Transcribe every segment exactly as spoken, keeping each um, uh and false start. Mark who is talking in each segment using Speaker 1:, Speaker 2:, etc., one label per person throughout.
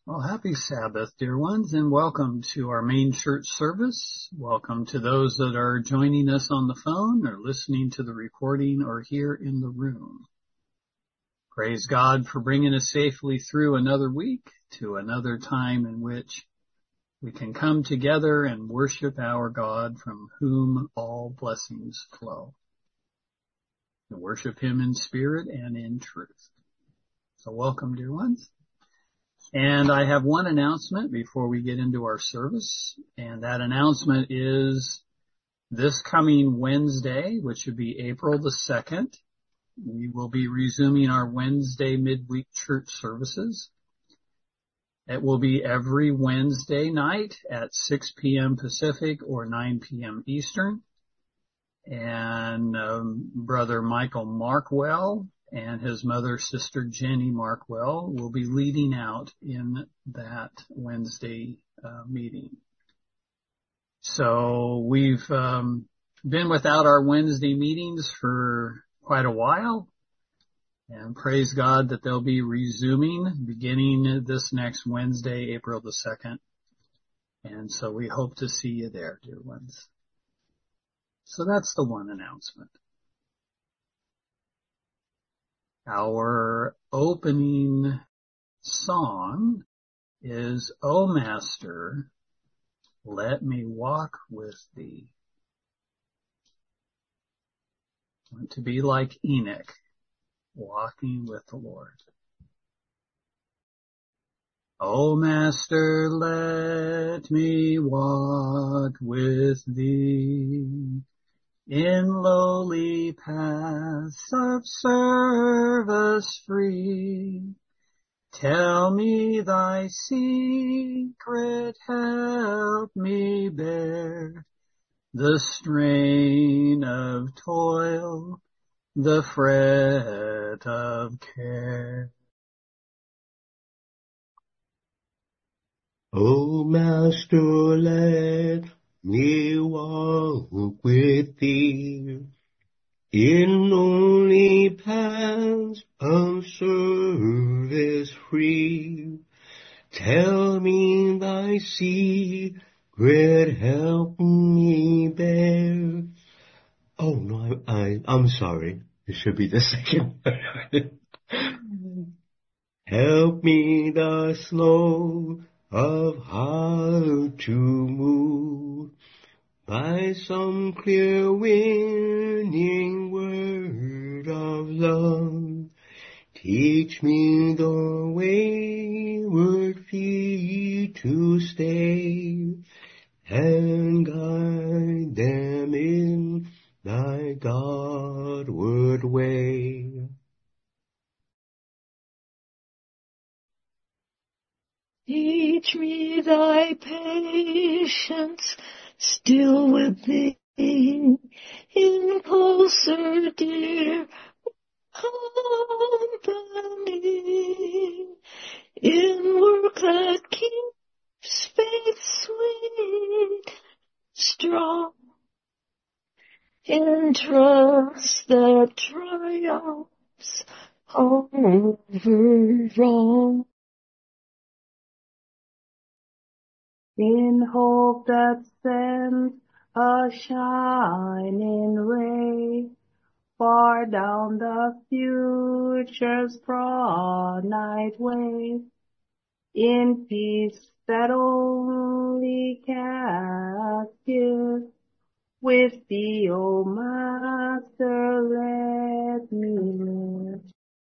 Speaker 1: Well, happy Sabbath, dear ones, and welcome to our main church service. Welcome to those that are joining us on the phone or listening to the recording or here in the room. Praise God for bringing us safely through another week to another time in which we can come together and worship our God from whom all blessings flow. And worship Him in spirit and in truth. So welcome, dear ones. And I have one announcement before we get into our service, and that announcement is this coming Wednesday, which would be April the second, we will be resuming our Wednesday midweek church services. It will be every Wednesday night at six p.m. Pacific or nine p.m. Eastern. And um, Brother Michael Markwell and his mother, Sister Jenny Markwell, will be leading out in that Wednesday uh, meeting. So we've um, been without our Wednesday meetings for quite a while, and praise God that they'll be resuming beginning this next Wednesday, April the second. And so we hope to see you there, dear ones. So that's the one announcement. Our opening song is, O Master, let me walk with thee. I want to be like Enoch, walking with the Lord. O Master, let me walk with thee in lowly paths of service free. Tell me thy secret, help me bear the strain of toil, the fret of care.
Speaker 2: O Master, let me walk with thee in lonely paths of service free. Tell me thy secret, help me bear. Oh no, I, I I'm sorry. It should be the second. Help me thus slow of heart to move by some clear winning word of love. Teach me the wayward feet to stay and guide them in thy Godward way.
Speaker 3: Teach me thy patience still within, in closer dear company, in work that keeps faith sweet, strong, in trust that triumphs over wrong. In hope that sends a shining ray far down the future's broad night way, in peace that only can give, with thee, O Master, let me live.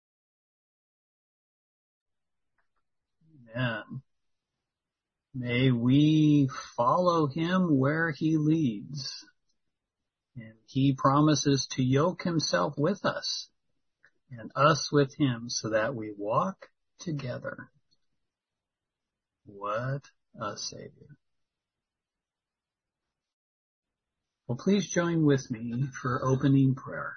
Speaker 1: Amen. May we follow him where he leads. And he promises to yoke himself with us and us with him so that we walk together. What a Savior. Well, please join with me for opening prayer.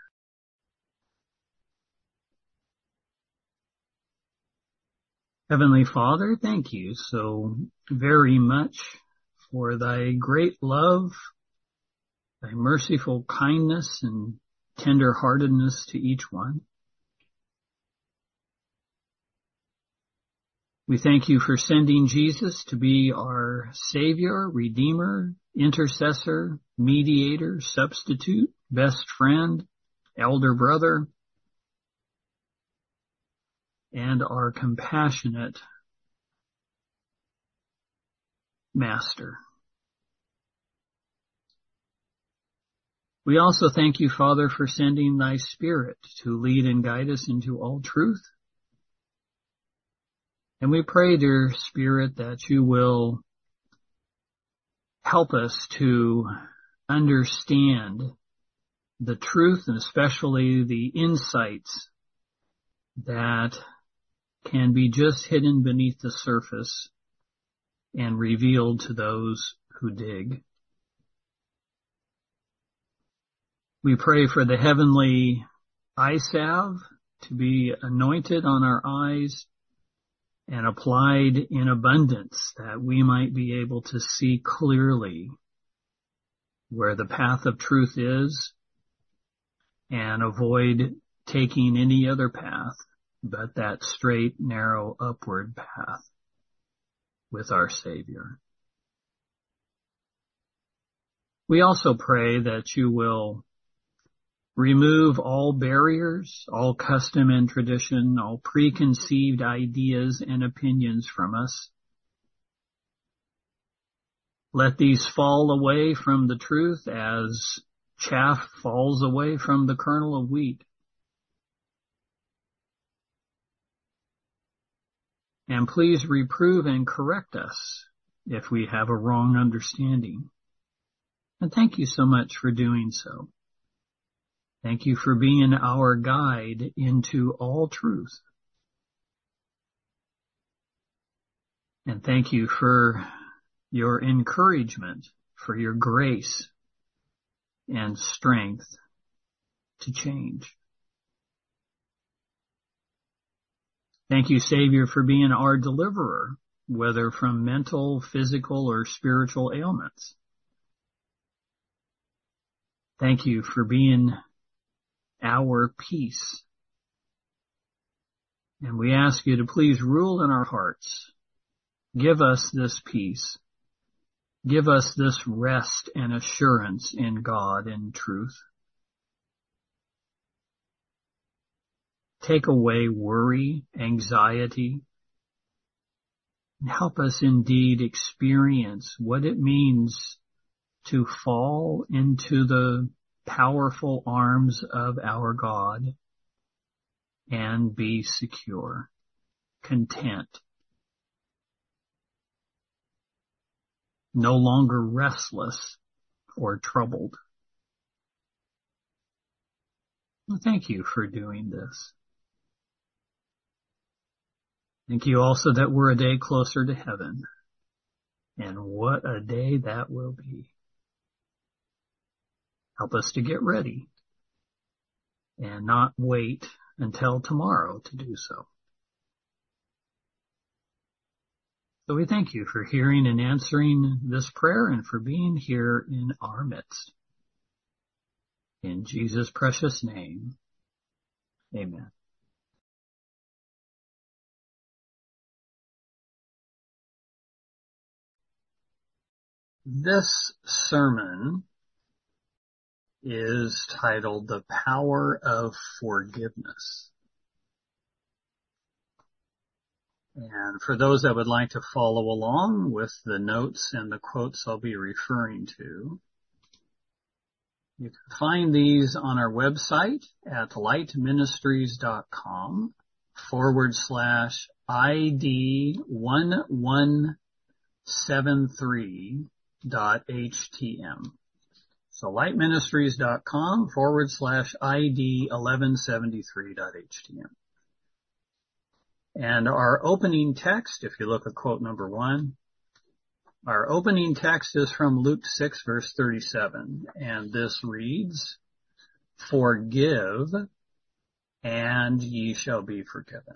Speaker 1: Heavenly Father, thank you so very much for thy great love, thy merciful kindness and tender-heartedness to each one. We thank you for sending Jesus to be our Savior, Redeemer, intercessor, mediator, substitute, best friend, elder brother, and our compassionate Master. We also thank you, Father, for sending thy Spirit to lead and guide us into all truth. And we pray, dear Spirit, that you will help us to understand the truth and especially the insights that can be just hidden beneath the surface and revealed to those who dig. We pray for the heavenly eye salve to be anointed on our eyes and applied in abundance, that we might be able to see clearly where the path of truth is and avoid taking any other path but that straight, narrow, upward path with our Savior. We also pray that you will remove all barriers, all custom and tradition, all preconceived ideas and opinions from us. Let these fall away from the truth as chaff falls away from the kernel of wheat. And please reprove and correct us if we have a wrong understanding. And thank you so much for doing so. Thank you for being our guide into all truth. And thank you for your encouragement, for your grace and strength to change. Thank you, Savior, for being our deliverer, whether from mental, physical, or spiritual ailments. Thank you for being our peace. And we ask you to please rule in our hearts. Give us this peace. Give us this rest and assurance in God and truth. Take away worry, anxiety, and help us indeed experience what it means to fall into the powerful arms of our God and be secure, content, no longer restless or troubled. Well, thank you for doing this. Thank you also that we're a day closer to heaven. And what a day that will be. Help us to get ready and not wait until tomorrow to do so. So we thank you for hearing and answering this prayer and for being here in our midst. In Jesus' precious name, amen. This sermon is titled The Power of Forgiveness. And for those that would like to follow along with the notes and the quotes I'll be referring to, you can find these on our website at lightministries.com forward slash ID one one seven three dot htm. So lightministries.com forward slash ID eleven seventy-three dot htm. And our opening text, if you look at quote number one, our opening text is from Luke six verse thirty-seven, and this reads, "Forgive, and ye shall be forgiven."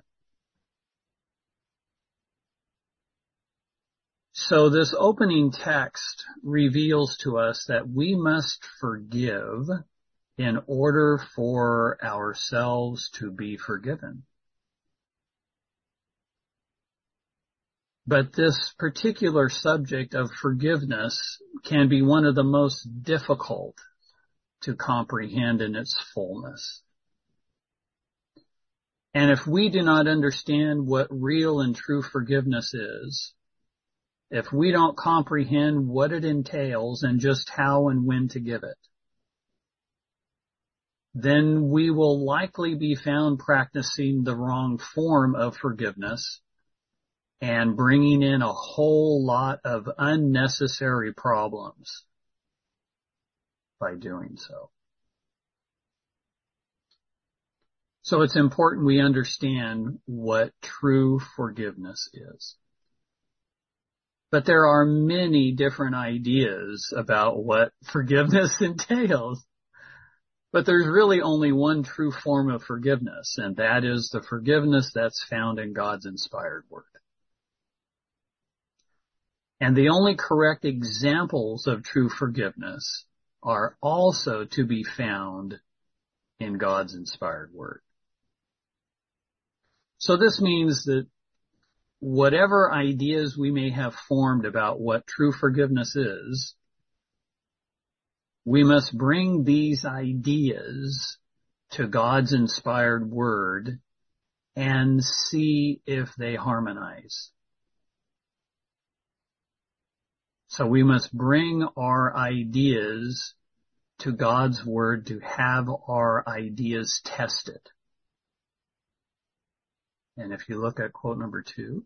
Speaker 1: So this opening text reveals to us that we must forgive in order for ourselves to be forgiven. But this particular subject of forgiveness can be one of the most difficult to comprehend in its fullness. And if we do not understand what real and true forgiveness is, if we don't comprehend what it entails and just how and when to give it, then we will likely be found practicing the wrong form of forgiveness and bringing in a whole lot of unnecessary problems by doing so. So it's important we understand what true forgiveness is. But there are many different ideas about what forgiveness entails. But there's really only one true form of forgiveness, and that is the forgiveness that's found in God's inspired word. And the only correct examples of true forgiveness are also to be found in God's inspired word. So this means that whatever ideas we may have formed about what true forgiveness is, we must bring these ideas to God's inspired word and see if they harmonize. So we must bring our ideas to God's word to have our ideas tested. And if you look at quote number two,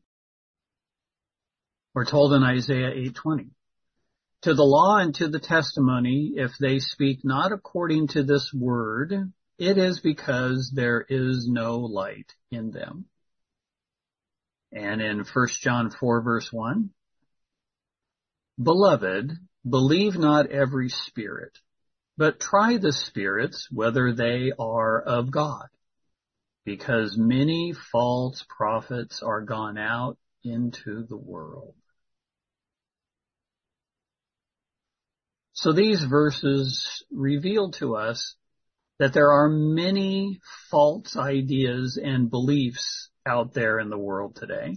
Speaker 1: we're told in Isaiah eight twenty, to the law and to the testimony, if they speak not according to this word, it is because there is no light in them. And in First John four verse one, beloved, believe not every spirit, but try the spirits whether they are of God, because many false prophets are gone out into the world. So these verses reveal to us that there are many false ideas and beliefs out there in the world today.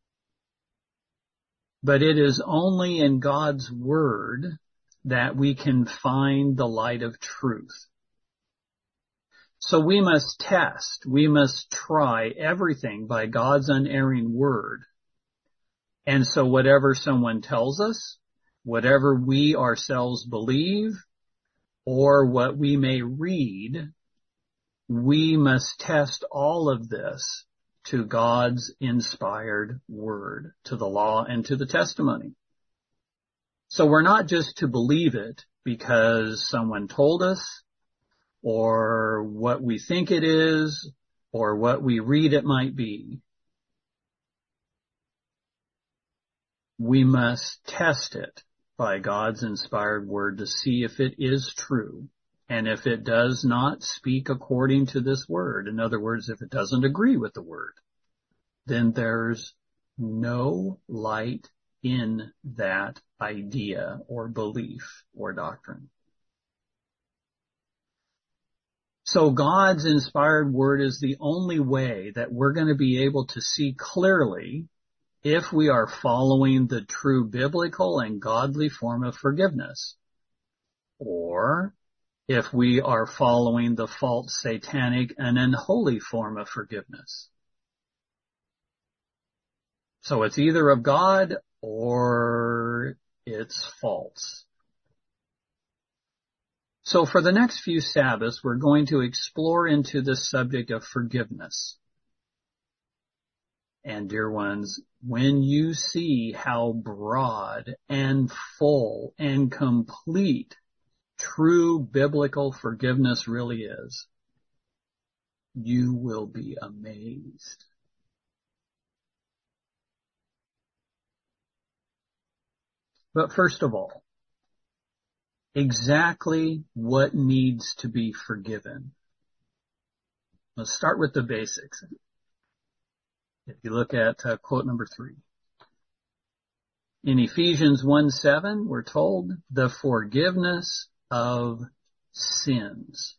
Speaker 1: But it is only in God's word that we can find the light of truth. So we must test, we must try everything by God's unerring word. And so whatever someone tells us, whatever we ourselves believe, or what we may read, we must test all of this to God's inspired word, to the law and to the testimony. So we're not just to believe it because someone told us, or what we think it is, or what we read it might be. We must test it by God's inspired word to see if it is true. And if it does not speak according to this word, in other words, if it doesn't agree with the word, then there's no light in that idea or belief or doctrine. So God's inspired word is the only way that we're going to be able to see clearly if we are following the true biblical and godly form of forgiveness, or if we are following the false, satanic, and unholy form of forgiveness. So it's either of God or it's false. So for the next few Sabbaths, we're going to explore into this subject of forgiveness. And dear ones, when you see how broad and full and complete true biblical forgiveness really is, you will be amazed. But first of all, exactly what needs to be forgiven? Let's start with the basics. If you look at uh, quote number three. In Ephesians one seven, we're told the forgiveness of sins.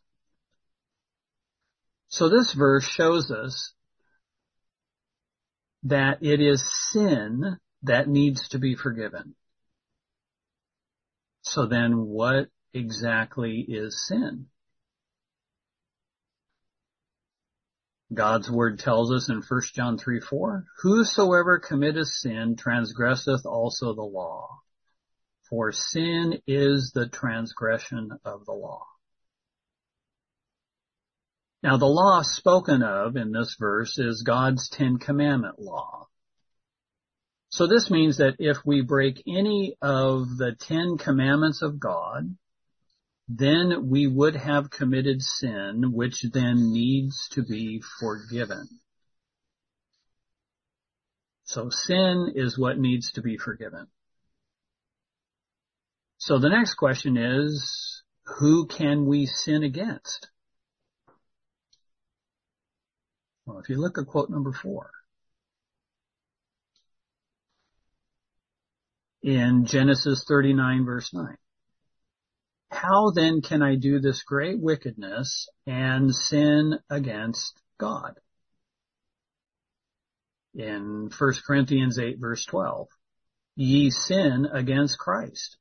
Speaker 1: So this verse shows us that it is sin that needs to be forgiven. So then what exactly is sin? God's word tells us in First John three four, whosoever committeth sin transgresseth also the law, for sin is the transgression of the law. Now the law spoken of in this verse is God's Ten Commandment law. So this means that if we break any of the Ten Commandments of God, then we would have committed sin, which then needs to be forgiven. So sin is what needs to be forgiven. So the next question is, who can we sin against? Well, if you look at quote number four, in Genesis thirty-nine verse nine, how then can I do this great wickedness and sin against God? In First Corinthians eight verse twelve, ye sin against Christ.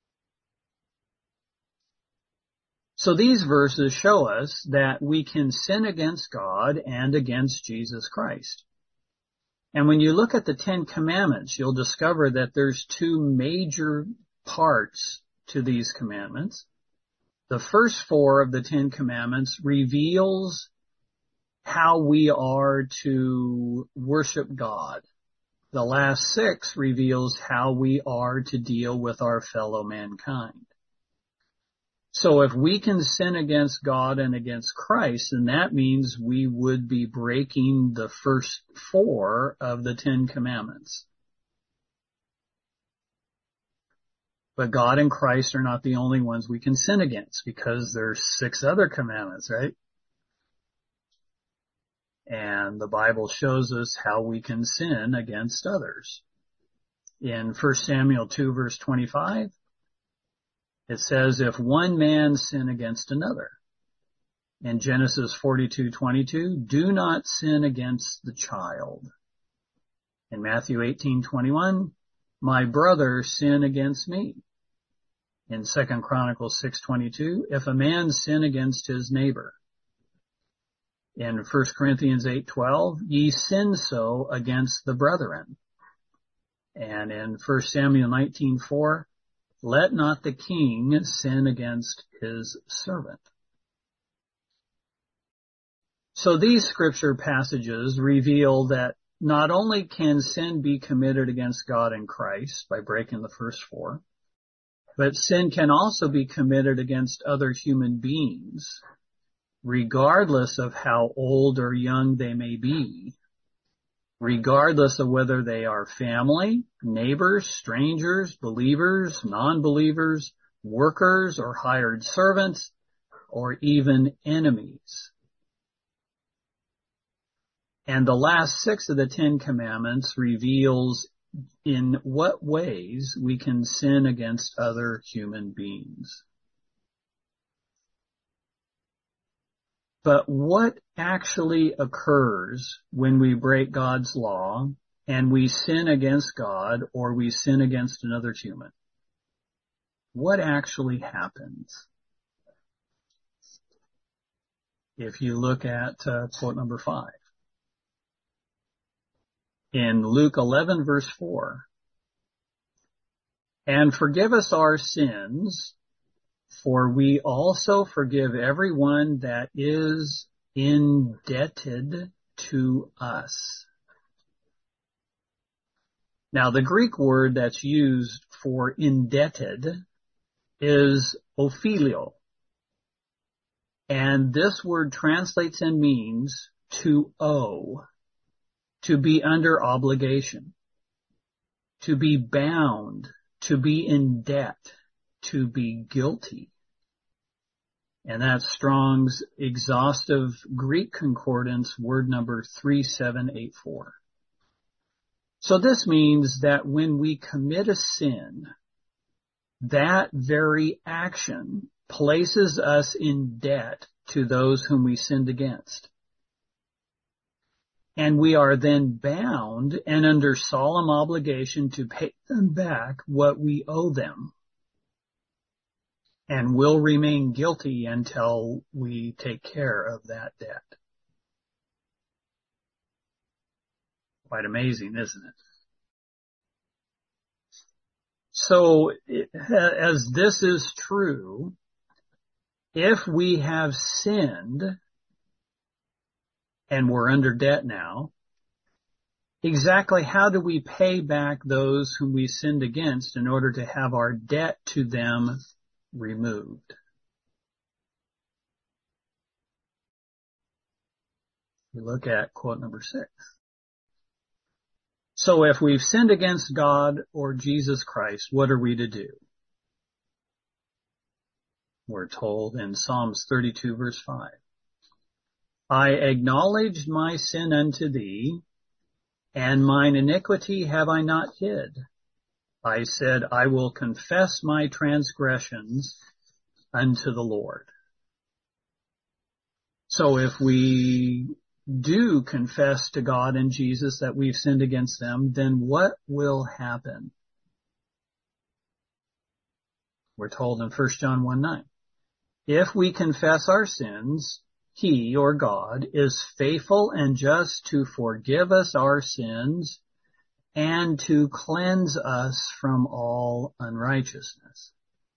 Speaker 1: So these verses show us that we can sin against God and against Jesus Christ. And when you look at the Ten Commandments, you'll discover that there's two major parts to these commandments. The first four of the Ten Commandments reveals how we are to worship God. The last six reveals how we are to deal with our fellow mankind. So if we can sin against God and against Christ, then that means we would be breaking the first four of the Ten Commandments. But God and Christ are not the only ones we can sin against, because there's six other commandments, right? And the Bible shows us how we can sin against others. In First Samuel two verse twenty-five, it says, if one man sin against another. In Genesis forty-two twenty-two, do not sin against the child. In Matthew eighteen twenty-one, my brother sin against me. In Second Chronicles six twenty-two, if a man sin against his neighbor. In First Corinthians eight twelve, ye sin so against the brethren. And in First Samuel nineteen four, let not the king sin against his servant. So these scripture passages reveal that not only can sin be committed against God and Christ by breaking the first four, but sin can also be committed against other human beings, regardless of how old or young they may be, regardless of whether they are family, neighbors, strangers, believers, non-believers, workers or hired servants, or even enemies. And the last six of the Ten Commandments reveals in what ways we can sin against other human beings. But what actually occurs when we break God's law and we sin against God or we sin against another human? What actually happens? If you look at uh, quote number five. In Luke eleven verse four, and forgive us our sins, for we also forgive everyone that is indebted to us. Now, the Greek word that's used for indebted is ophilio. And this word translates and means to owe, to be under obligation, to be bound, to be in debt, to be guilty. And that's Strong's exhaustive Greek concordance, word number three seven eight four. So this means that when we commit a sin, that very action places us in debt to those whom we sinned against. And we are then bound and under solemn obligation to pay them back what we owe them, and will remain guilty until we take care of that debt. Quite amazing, isn't it? So, as this is true, if we have sinned and we're under debt now, exactly how do we pay back those whom we sinned against in order to have our debt to them removed? We look at quote number six. So if we've sinned against God or Jesus Christ, what are we to do? We're told in Psalms thirty-two verse five. I acknowledged my sin unto thee, and mine iniquity have I not hid. I said, I will confess my transgressions unto the Lord. So if we do confess to God and Jesus that we've sinned against them, then what will happen? We're told in First John one nine. If we confess our sins, He, or God, is faithful and just to forgive us our sins and to cleanse us from all unrighteousness.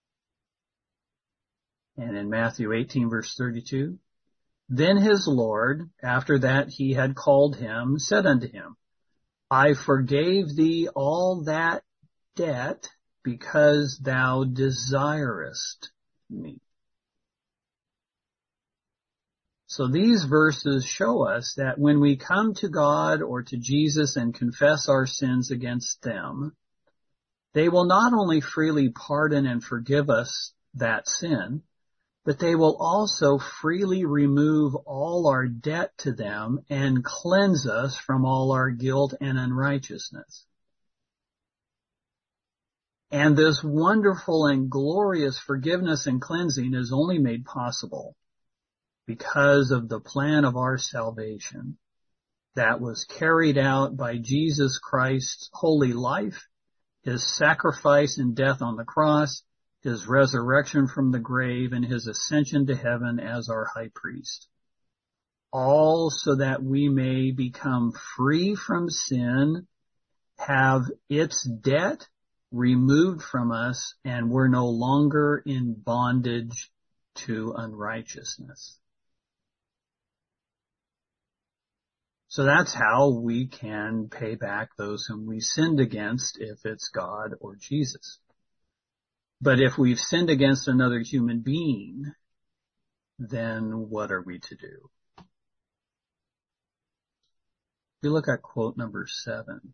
Speaker 1: And in Matthew eighteen verse thirty-two, then his Lord, after that he had called him, said unto him, I forgave thee all that debt because thou desirest me. So these verses show us that when we come to God or to Jesus and confess our sins against them, they will not only freely pardon and forgive us that sin, but they will also freely remove all our debt to them and cleanse us from all our guilt and unrighteousness. And this wonderful and glorious forgiveness and cleansing is only made possible because of the plan of our salvation that was carried out by Jesus Christ's holy life, His sacrifice and death on the cross, His resurrection from the grave, and His ascension to heaven as our high priest. All so that we may become free from sin, have its debt removed from us, and we're no longer in bondage to unrighteousness. So that's how we can pay back those whom we sinned against, if it's God or Jesus. But if we've sinned against another human being, then what are we to do? We look at quote number seven.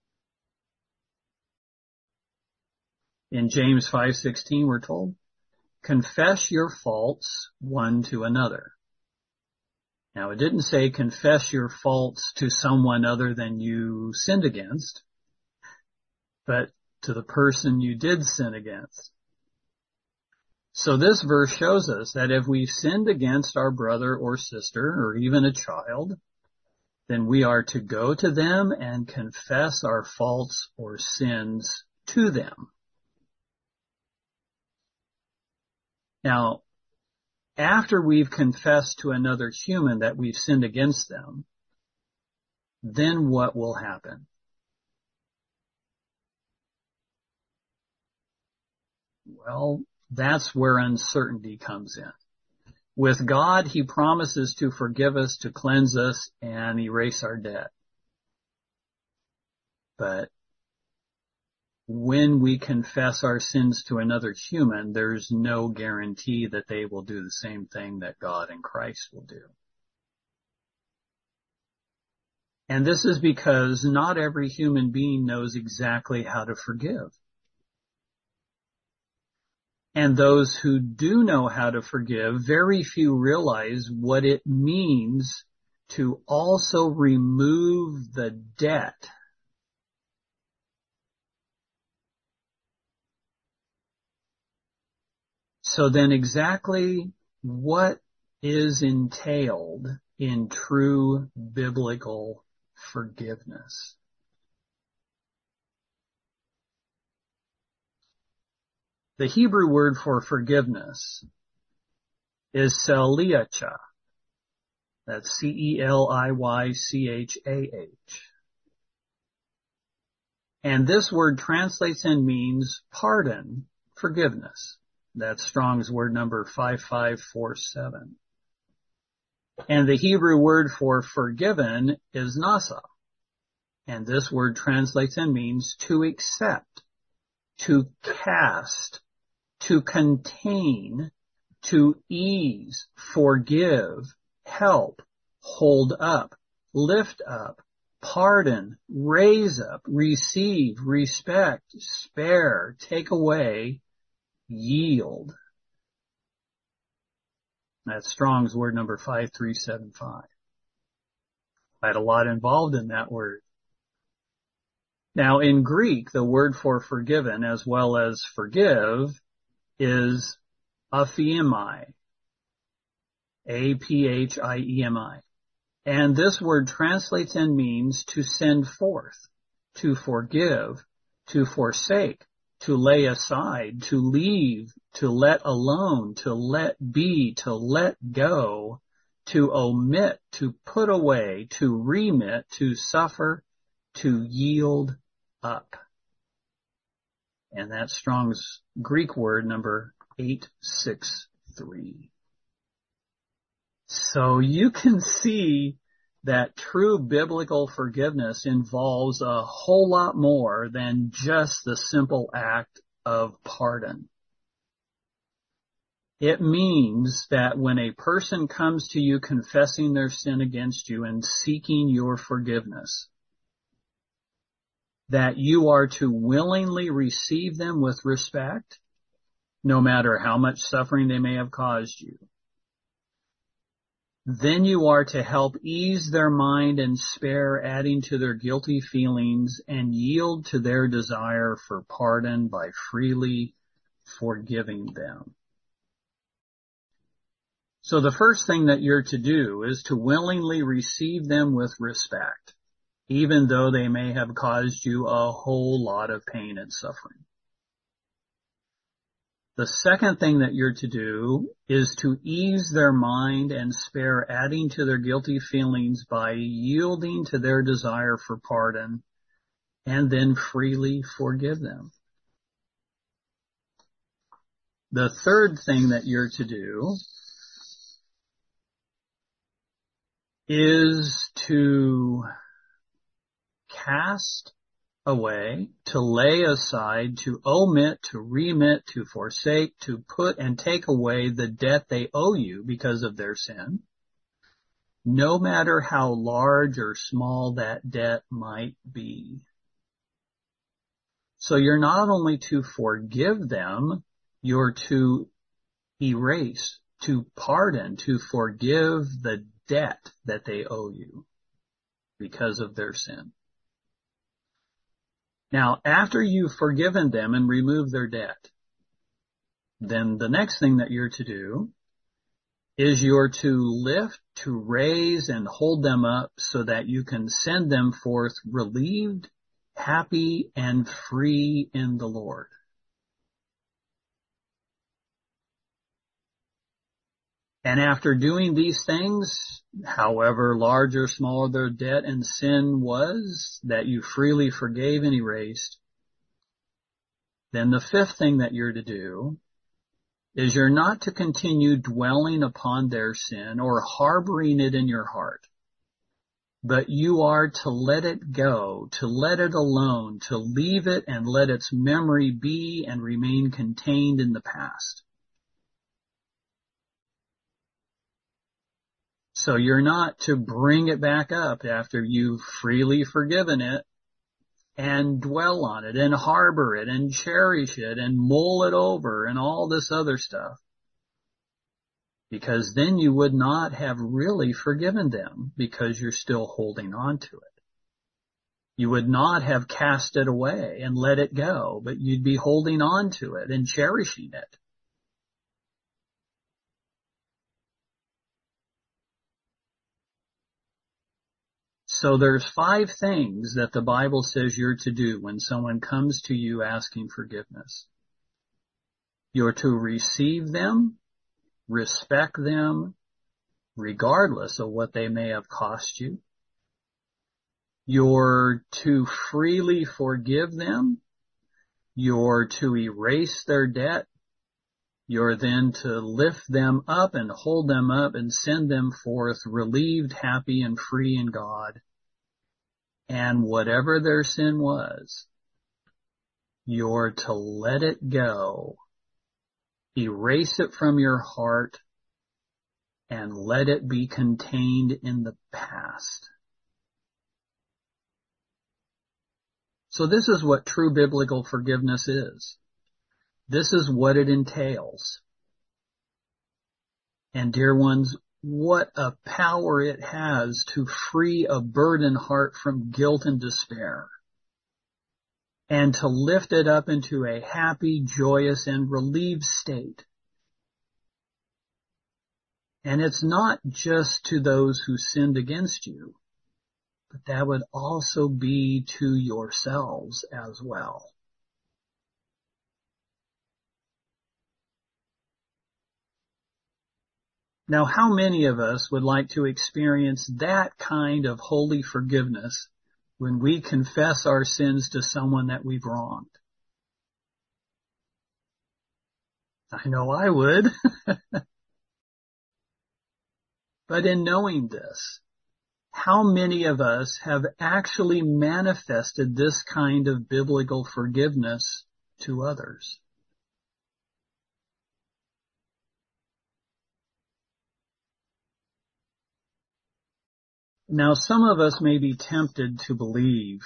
Speaker 1: In James five sixteen, we're told, confess your faults one to another. Now, it didn't say confess your faults to someone other than you sinned against, but to the person you did sin against. So this verse shows us that if we've sinned against our brother or sister or even a child, then we are to go to them and confess our faults or sins to them. Now, after we've confessed to another human that we've sinned against them, then what will happen? Well, that's where uncertainty comes in. With God, He promises to forgive us, to cleanse us, and erase our debt. But when we confess our sins to another human, there's no guarantee that they will do the same thing that God and Christ will do. And this is because not every human being knows exactly how to forgive. And those who do know how to forgive, very few realize what it means to also remove the debt. So then exactly what is entailed in true biblical forgiveness. The Hebrew word for forgiveness is celiacha. That's C E L I Y C H A H. And this word translates and means pardon, forgiveness. That's Strong's word number five five four seven. And the Hebrew word for forgiven is nasa. And this word translates and means to accept, to cast, to contain, to ease, forgive, help, hold up, lift up, pardon, raise up, receive, respect, spare, take away, yield. That's Strong's word number five three seven five. I had a lot involved in that word. Now in Greek, the word for forgiven as well as forgive is aphiemi. A P H I E M I. And this word translates and means to send forth, to forgive, to forsake, to lay aside, to leave, to let alone, to let be, to let go, to omit, to put away, to remit, to suffer, to yield up. And that's Strong's Greek word number eight six three. So you can see that true biblical forgiveness involves a whole lot more than just the simple act of pardon. It means that when a person comes to you confessing their sin against you and seeking your forgiveness, that you are to willingly receive them with respect, no matter how much suffering they may have caused you. Then you are to help ease their mind and spare adding to their guilty feelings and yield to their desire for pardon by freely forgiving them. So the first thing that you're to do is to willingly receive them with respect, even though they may have caused you a whole lot of pain and suffering. The second thing that you're to do is to ease their mind and spare adding to their guilty feelings by yielding to their desire for pardon and then freely forgive them. The third thing that you're to do is to cast away, to lay aside, to omit, to remit, to forsake, to put and take away the debt they owe you because of their sin, no matter how large or small that debt might be. So you're not only to forgive them, you're to erase, to pardon, to forgive the debt that they owe you because of their sin. Now, after you've forgiven them and removed their debt, then the next thing that you're to do is you're to lift, to raise, and hold them up so that you can send them forth relieved, happy, and free in the Lord. And after doing these things, however large or small their debt and sin was that you freely forgave and erased, then the fifth thing that you're to do is you're not to continue dwelling upon their sin or harboring it in your heart, but you are to let it go, to let it alone, to leave it and let its memory be and remain contained in the past. So you're not to bring it back up after you've freely forgiven it and dwell on it and harbor it and cherish it and mull it over and all this other stuff. Because then you would not have really forgiven them because you're still holding on to it. You would not have cast it away and let it go, but you'd be holding on to it and cherishing it. So there's five things that the Bible says you're to do when someone comes to you asking forgiveness. You're to receive them, respect them, regardless of what they may have cost you. You're to freely forgive them. You're to erase their debt. You're then to lift them up and hold them up and send them forth relieved, happy, and free in God. And whatever their sin was, you're to let it go, erase it from your heart, and let it be contained in the past. So this is what true biblical forgiveness is. This is what it entails. And dear ones, what a power it has to free a burdened heart from guilt and despair, and to lift it up into a happy, joyous, and relieved state. And it's not just to those who sinned against you, but that would also be to yourselves as well. Now, how many of us would like to experience that kind of holy forgiveness when we confess our sins to someone that we've wronged? I know I would. But in knowing this, how many of us have actually manifested this kind of biblical forgiveness to others? Now, some of us may be tempted to believe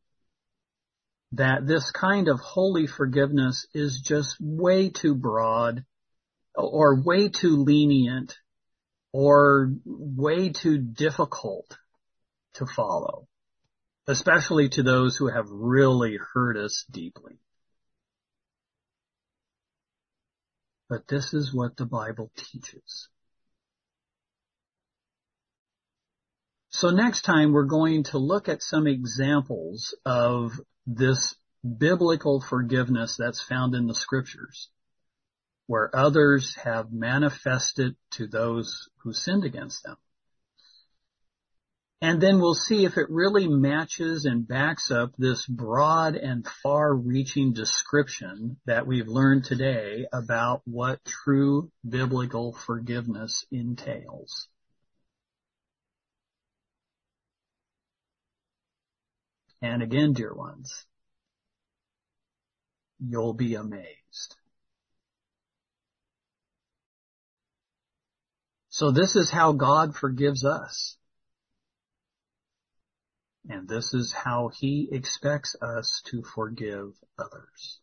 Speaker 1: that this kind of holy forgiveness is just way too broad or way too lenient or way too difficult to follow, especially to those who have really hurt us deeply. But this is what the Bible teaches. So next time we're going to look at some examples of this biblical forgiveness that's found in the scriptures, where others have manifested to those who sinned against them. And then we'll see if it really matches and backs up this broad and far-reaching description that we've learned today about what true biblical forgiveness entails. And again, dear ones, you'll be amazed. So this is how God forgives us. And this is how He expects us to forgive others.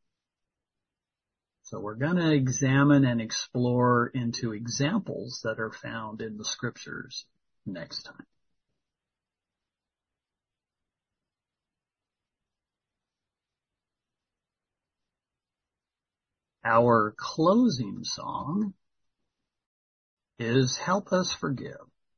Speaker 1: So we're going to examine and explore into examples that are found in the scriptures next time. Our closing song is Help Us Forgive.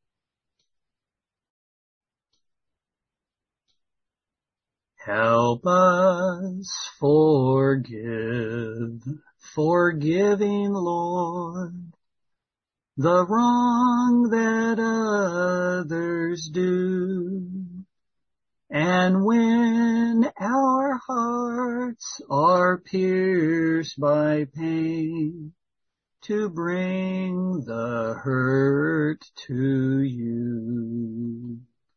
Speaker 1: Help us forgive, forgiving Lord, the wrong that others do. And when our hearts are pierced by pain, to bring the hurt to you.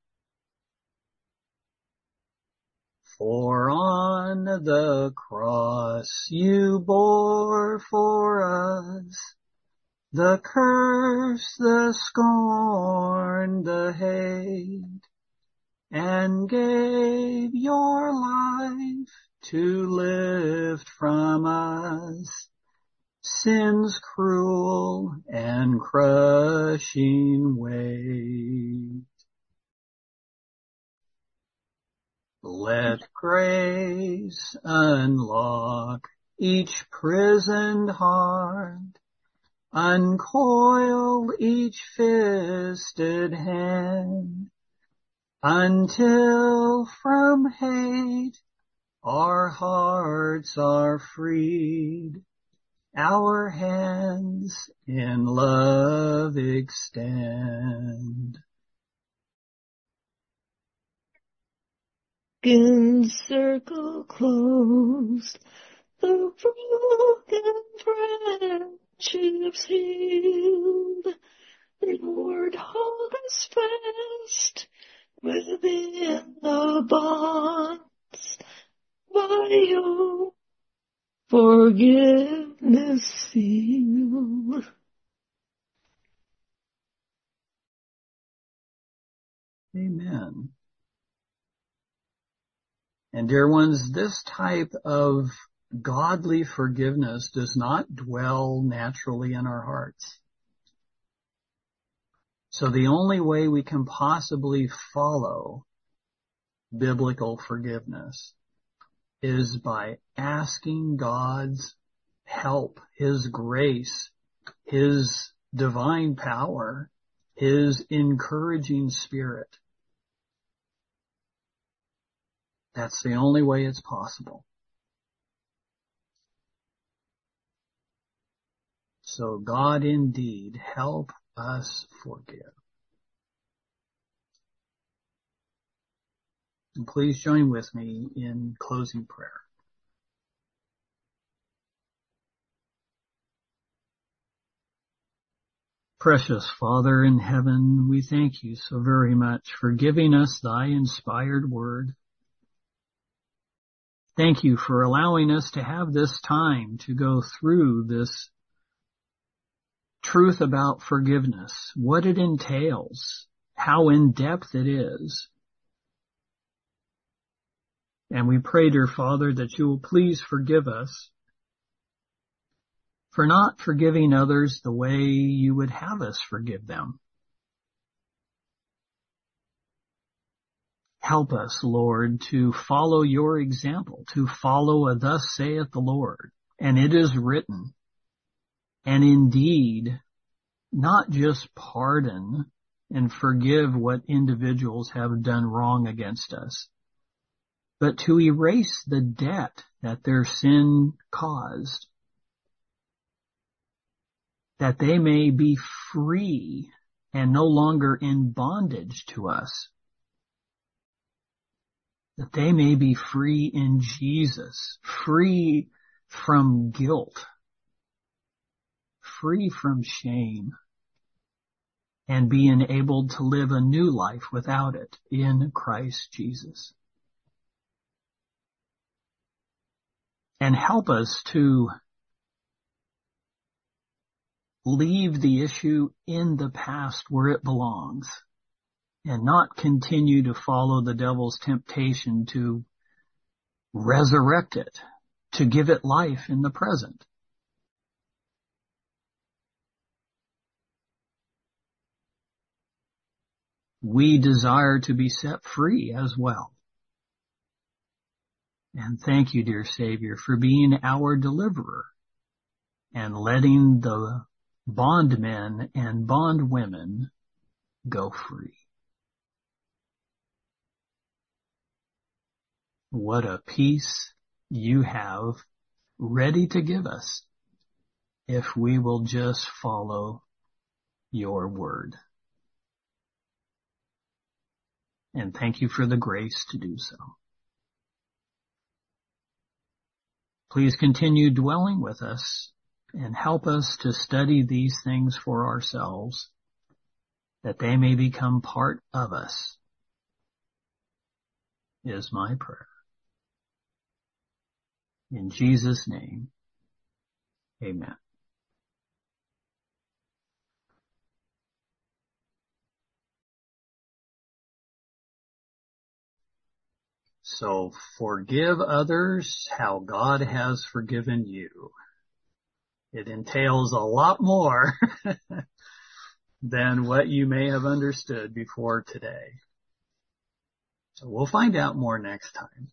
Speaker 1: For on the cross you bore for us the curse, the scorn, the hate, and gave your life to lift from us sin's cruel and crushing weight. Let grace unlock each prisoned heart, uncoil each fisted hand, until from hate our hearts are freed, our hands in love extend.
Speaker 4: Encircle close the broken friendships healed. Lord, hold us fast within the bonds by your forgiveness sealed.
Speaker 1: Amen. And dear ones, this type of godly forgiveness does not dwell naturally in our hearts. So the only way we can possibly follow biblical forgiveness is by asking God's help, His grace, His divine power, His encouraging spirit. That's the only way it's possible. So God indeed help us forgive. And please join with me in closing prayer. Precious Father in heaven, we thank you so very much for giving us thy inspired word. Thank you for allowing us to have this time to go through this truth about forgiveness, what it entails, how in depth it is. And we pray, dear Father, that you will please forgive us for not forgiving others the way you would have us forgive them. Help us, Lord, to follow your example, to follow a thus saith the Lord. And it is written. And indeed, not just pardon and forgive what individuals have done wrong against us, but to erase the debt that their sin caused, that they may be free and no longer in bondage to us, that they may be free in Jesus, free from guilt, free from shame, and be enabled to live a new life without it in Christ Jesus. And help us to leave the issue in the past where it belongs and not continue to follow the devil's temptation to resurrect it, to give it life in the present. We desire to be set free as well. And thank you, dear Savior, for being our deliverer and letting the bondmen and bondwomen go free. What a peace you have ready to give us if we will just follow your word. And thank you for the grace to do so. Please continue dwelling with us and help us to study these things for ourselves, that they may become part of us, is my prayer. In Jesus' name, amen. So forgive others how God has forgiven you. It entails a lot more than what you may have understood before today. So we'll find out more next time.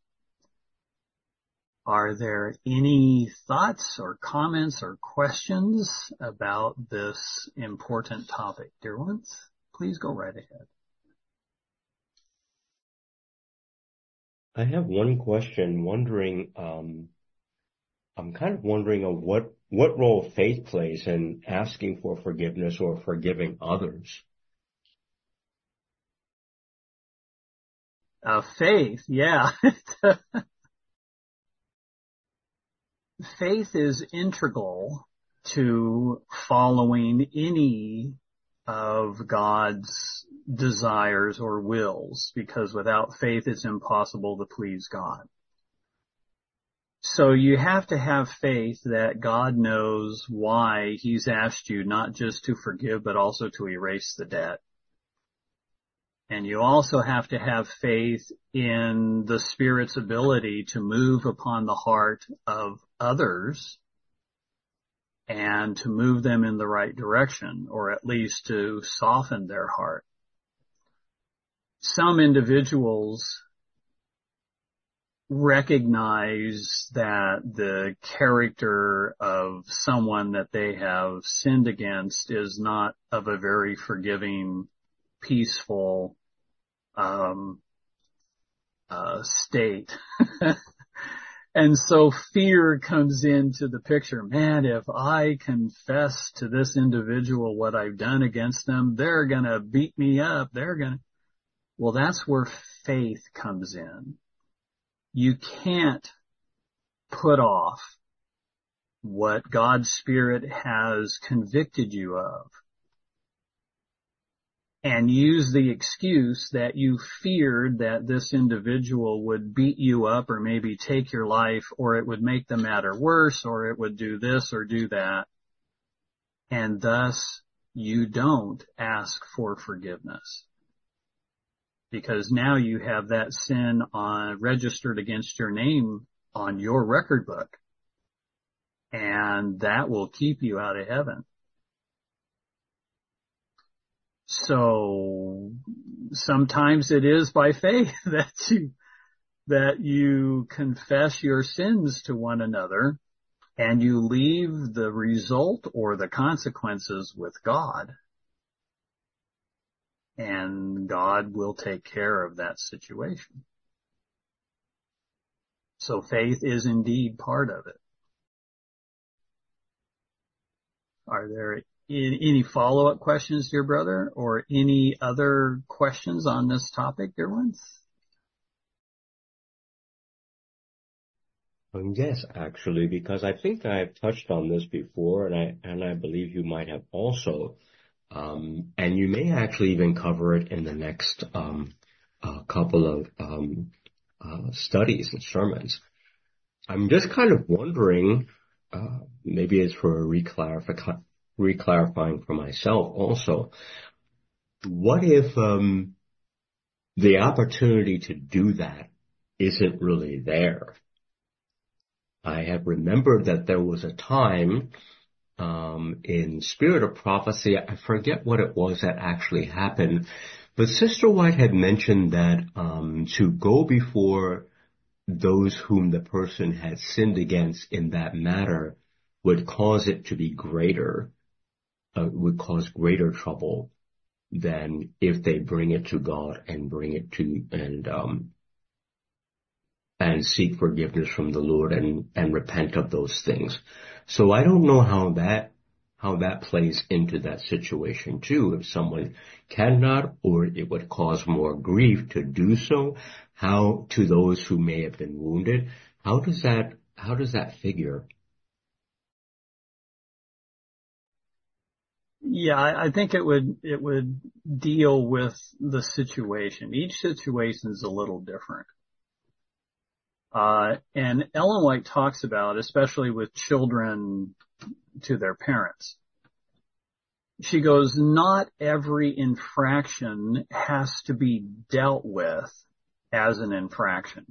Speaker 1: Are there any thoughts or comments or questions about this important topic, dear ones? Please go right ahead.
Speaker 2: I have one question, wondering, um, I'm kind of wondering of what, what role faith plays in asking for forgiveness or forgiving others.
Speaker 1: Uh, faith, yeah. Faith is integral to following any of God's desires or wills, because without faith it's impossible to please God. So you have to have faith that God knows why He's asked you not just to forgive, but also to erase the debt. And you also have to have faith in the Spirit's ability to move upon the heart of others and to move them in the right direction, or at least to soften their heart. Some individuals recognize that the character of someone that they have sinned against is not of a very forgiving, peaceful um uh state. And so fear comes into the picture. Man, if I confess to this individual what I've done against them, they're going to beat me up. They're going to. Well, that's where faith comes in. You can't put off what God's Spirit has convicted you of and use the excuse that you feared that this individual would beat you up or maybe take your life, or it would make the matter worse, or it would do this or do that. And thus you don't ask for forgiveness, because now you have that sin on registered against your name on your record book, and that will keep you out of heaven. So sometimes it is by faith that you, that you confess your sins to one another and you leave the result or the consequences with God. And God will take care of that situation. So faith is indeed part of it. Are there any follow-up questions, dear brother, or any other questions on this topic, dear ones?
Speaker 2: Um, yes, actually, because I think I've touched on this before, and I and I believe you might have also, um, and you may actually even cover it in the next um, uh, couple of um, uh, studies and sermons. I'm just kind of wondering, uh, maybe it's for a reclarifi- reclarifying for myself also, what if um, the opportunity to do that isn't really there? I have remembered that there was a time um, in Spirit of Prophecy, I forget what it was that actually happened, but Sister White had mentioned that um, to go before those whom the person had sinned against in that matter would cause it to be greater, uh, would cause greater trouble than if they bring it to God and bring it to, and um, and seek forgiveness from the Lord and, and repent of those things. So I don't know how that, how that plays into that situation too. If someone cannot, or it would cause more grief to do so, how to those who may have been wounded, how does that, how does that figure?
Speaker 1: Yeah, I, I think it would, it would deal with the situation. Each situation is a little different. Uh, and Ellen White talks about, especially with children to their parents, she goes, not every infraction has to be dealt with as an infraction.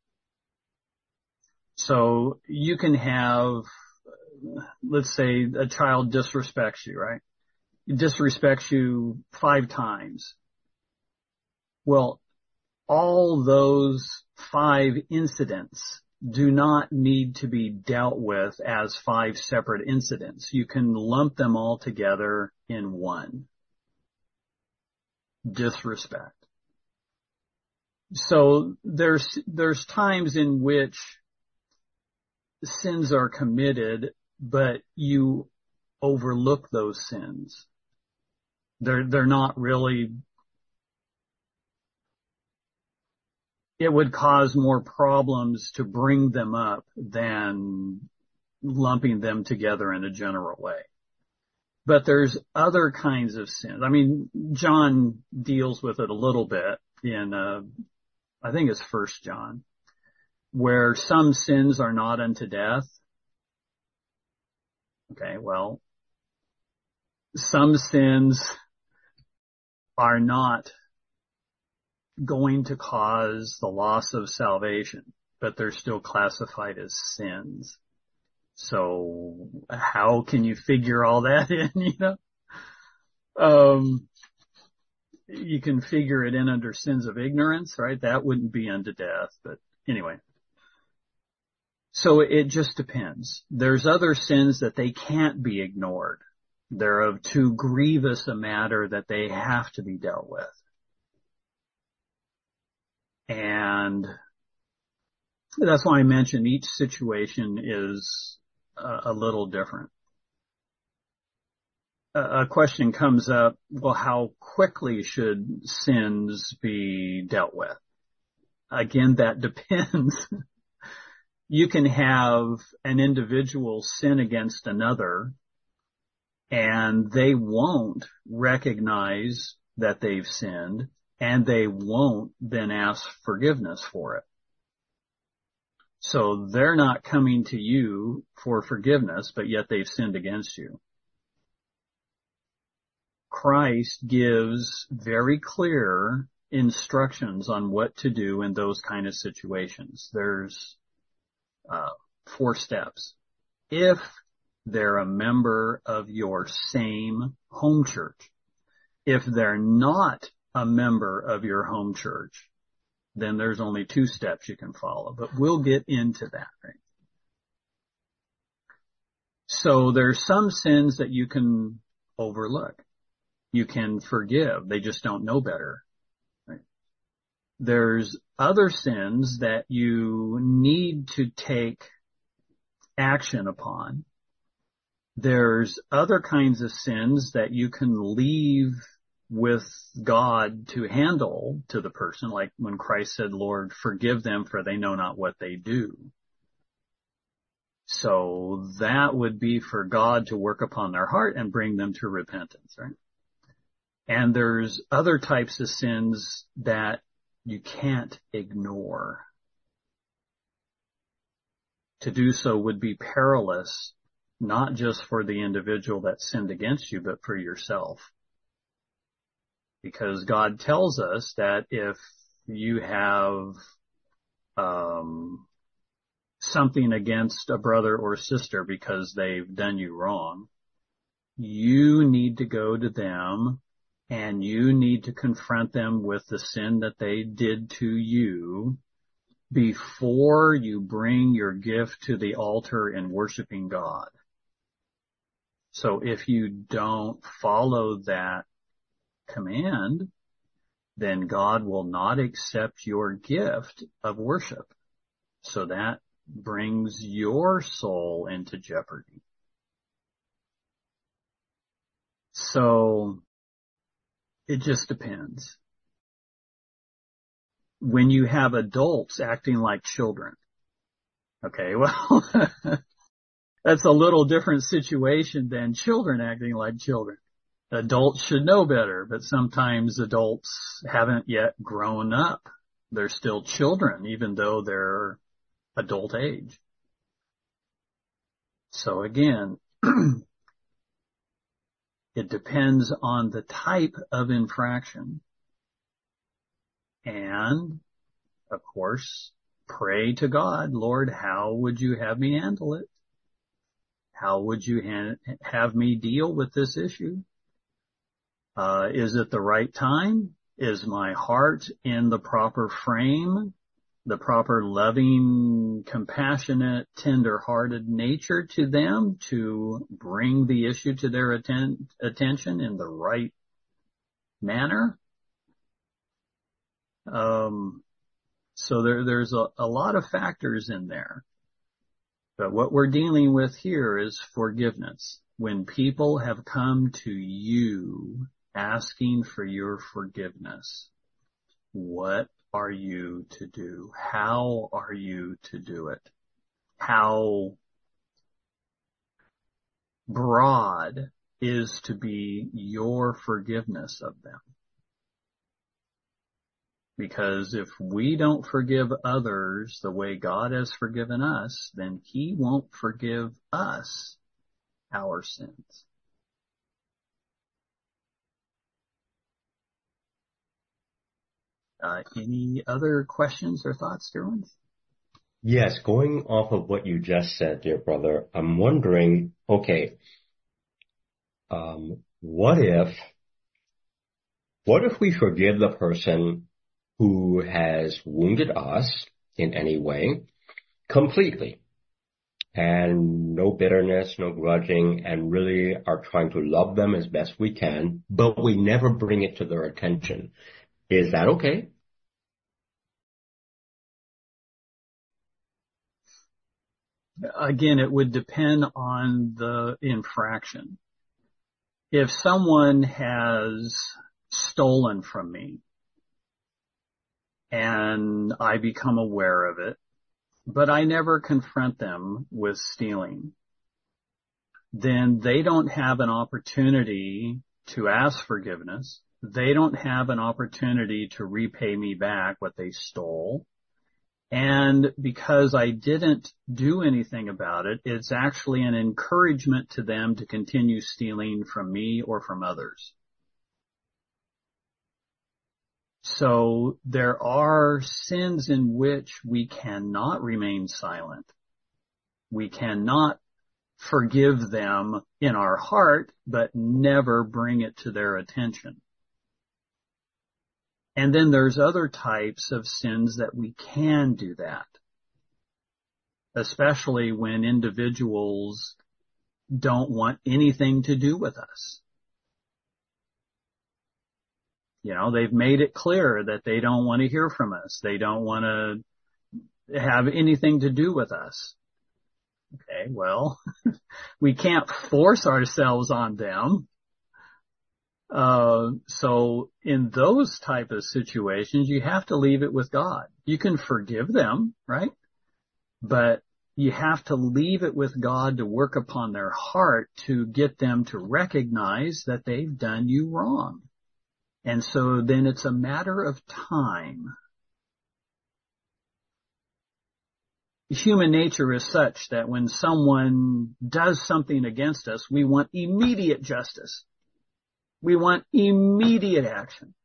Speaker 1: So you can have, let's say a child disrespects you, right? Disrespects you five times. Well, all those five incidents do not need to be dealt with as five separate incidents. You can lump them all together in one. Disrespect. So there's, there's times in which sins are committed, but you overlook those sins. They're, they're not really, it would cause more problems to bring them up than lumping them together in a general way. But there's other kinds of sins. I mean, John deals with it a little bit in, uh, I think it's First John, where some sins are not unto death. Okay, well, some sins are not going to cause the loss of salvation, but they're still classified as sins. So how can you figure all that in, you know? Um, you can figure it in under sins of ignorance, right? That wouldn't be unto death, but anyway. So it just depends. There's other sins that they can't be ignored. They're of too grievous a matter that they have to be dealt with. And that's why I mentioned each situation is a, a little different. A, a question comes up, well, how quickly should sins be dealt with? Again, that depends. You can have an individual sin against another, and they won't recognize that they've sinned, and they won't then ask forgiveness for it. So they're not coming to you for forgiveness, but yet they've sinned against you. Christ gives very clear instructions on what to do in those kind of situations. There's uh, four steps. If they're a member of your same home church, if they're not a member of your home church, then there's only two steps you can follow, but we'll get into that, right? So there's some sins that you can overlook. You can forgive. They just don't know better, right? There's other sins that you need to take action upon. There's other kinds of sins that you can leave with God to handle to the person, like when Christ said, Lord, forgive them for they know not what they do. So that would be for God to work upon their heart and bring them to repentance, right? And there's other types of sins that you can't ignore. To do so would be perilous, not just for the individual that sinned against you, but for yourself. Because God tells us that if you have um, something against a brother or sister because they've done you wrong, you need to go to them and you need to confront them with the sin that they did to you before you bring your gift to the altar in worshiping God. So if you don't follow that command, then God will not accept your gift of worship. So that brings your soul into jeopardy. So it just depends. When you have adults acting like children, okay, well, that's a little different situation than children acting like children. Adults should know better, but sometimes adults haven't yet grown up. They're still children, even though they're adult age. So again, it depends on the type of infraction. And, of course, pray to God, Lord, how would you have me handle it? How would you ha- have me deal with this issue? Uh, is it the right time? Is my heart in the proper frame, the proper loving, compassionate, tender-hearted nature to them to bring the issue to their atten- attention in the right manner? Um, So there, there's a, a lot of factors in there. But what we're dealing with here is forgiveness. When people have come to you asking for your forgiveness, what are you to do? How are you to do it? How broad is to be your forgiveness of them? Because if we don't forgive others the way God has forgiven us, then He won't forgive us our sins. Uh, any other questions or thoughts, dear ones?
Speaker 2: Yes, going off of what you just said, dear brother, I'm wondering, okay, um, what if, what if we forgive the person who has wounded us in any way completely, and no bitterness, no grudging, and really are trying to love them as best we can, but we never bring it to their attention? Is that okay?
Speaker 1: Again, it would depend on the infraction. If someone has stolen from me and I become aware of it, but I never confront them with stealing, then they don't have an opportunity to ask forgiveness. They don't have an opportunity to repay me back what they stole. And because I didn't do anything about it, it's actually an encouragement to them to continue stealing from me or from others. So there are sins in which we cannot remain silent. We cannot forgive them in our heart, but never bring it to their attention. And then there's other types of sins that we can do that, especially when individuals don't want anything to do with us. You know, they've made it clear that they don't want to hear from us. They don't want to have anything to do with us. Okay, well, we can't force ourselves on them. Uh, so in those type of situations, you have to leave it with God. You can forgive them, right? But you have to leave it with God to work upon their heart to get them to recognize that they've done you wrong. And so then it's a matter of time. Human nature is such that when someone does something against us, we want immediate justice. We want immediate action.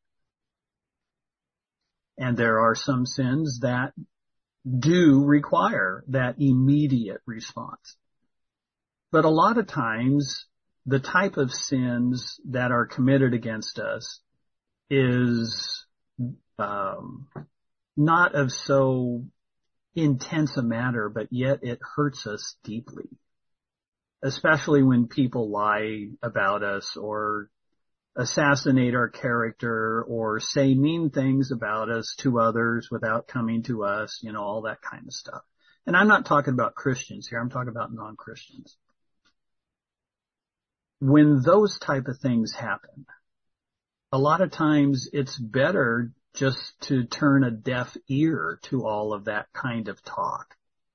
Speaker 1: And there are some sins that do require that immediate response. But a lot of times, the type of sins that are committed against us is um, not of so intense a matter, but yet it hurts us deeply. Especially when people lie about us or assassinate our character or say mean things about us to others without coming to us, you know, all that kind of stuff. And I'm not talking about Christians here. I'm talking about non-Christians. When those type of things happen, a lot of times it's better just to turn a deaf ear to all of that kind of talk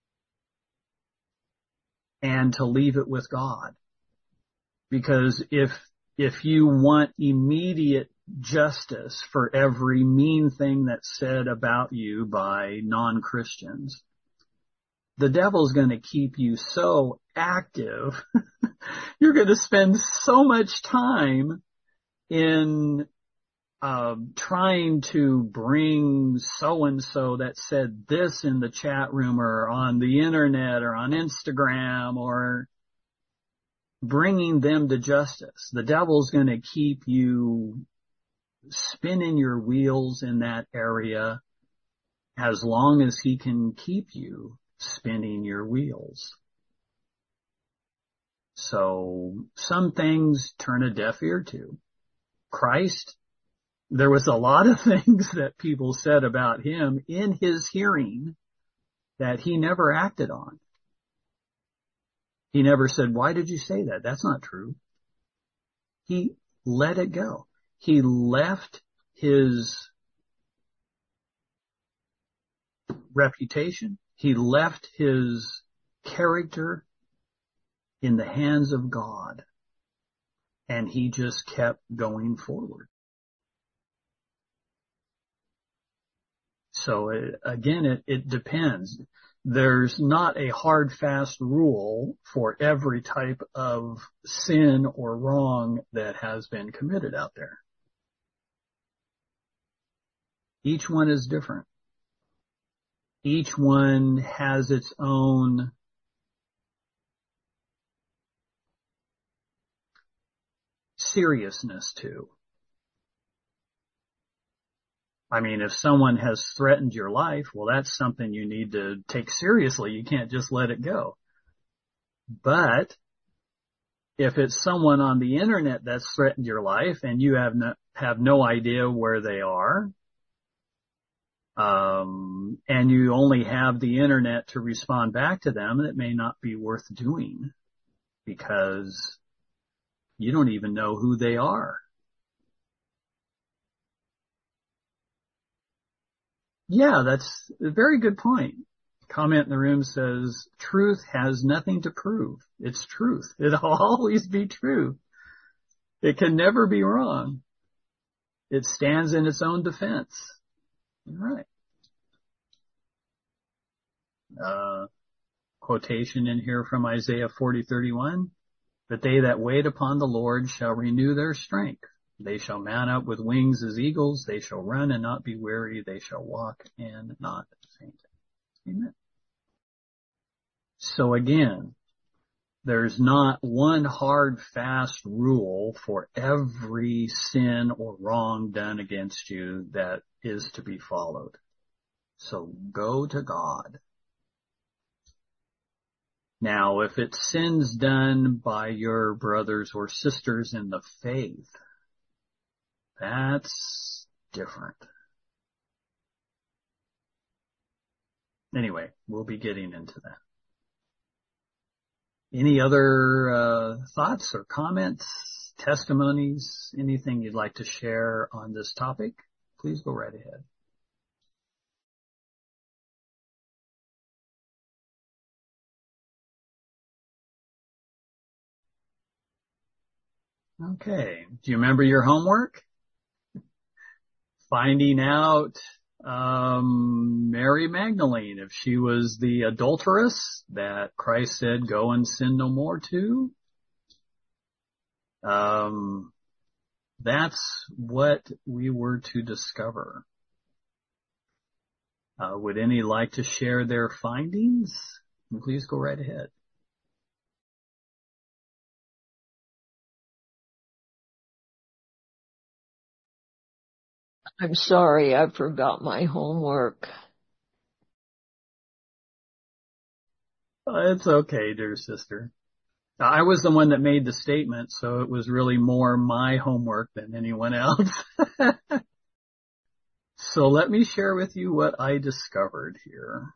Speaker 1: and to leave it with God. Because if If you want immediate justice for every mean thing that's said about you by non-Christians, the devil's going to keep you so active. You're going to spend so much time in uh, trying to bring so-and-so that said this in the chat room or on the internet or on Instagram or bringing them to justice. The devil's going to keep you spinning your wheels in that area as long as he can keep you spinning your wheels. So some things turn a deaf ear to. Christ There was a lot of things that people said about him in his hearing that he never acted on. He never said, why did you say that? That's not true. He let it go. He left his reputation. He left his character in the hands of God. And he just kept going forward. So it, again, it, it depends. There's not a hard, fast rule for every type of sin or wrong that has been committed out there. Each one is different. Each one has its own seriousness too. I mean, if someone has threatened your life, well, that's something you need to take seriously. You can't just let it go. But if it's someone on the internet that's threatened your life and you have no, have no idea where they are, um, and you only have the internet to respond back to them, it may not be worth doing because you don't even know who they are. Yeah, that's a very good point. Comment in the room says, truth has nothing to prove. It's truth. It'll always be true. It can never be wrong. It stands in its own defense. You're right. Uh, quotation in here from Isaiah forty thirty-one. But they that wait upon the Lord shall renew their strength. They shall mount up with wings as eagles. They shall run and not be weary. They shall walk and not faint. Amen. So again, there's not one hard, fast rule for every sin or wrong done against you that is to be followed. So go to God. Now, if it's sins done by your brothers or sisters in the faith, that's different. Anyway, we'll be getting into that. Any other uh, thoughts or comments, testimonies, anything you'd like to share on this topic? Please go right ahead. Okay. Do you remember your homework? Finding out um, Mary Magdalene, if she was the adulteress that Christ said, go and sin no more to. Um, that's what we were to discover. Uh, would any like to share their findings? Please go right ahead.
Speaker 4: I'm sorry, I forgot my homework.
Speaker 1: Uh, it's okay, dear sister. I was the one that made the statement, so it was really more my homework than anyone else. So let me share with you what I discovered here.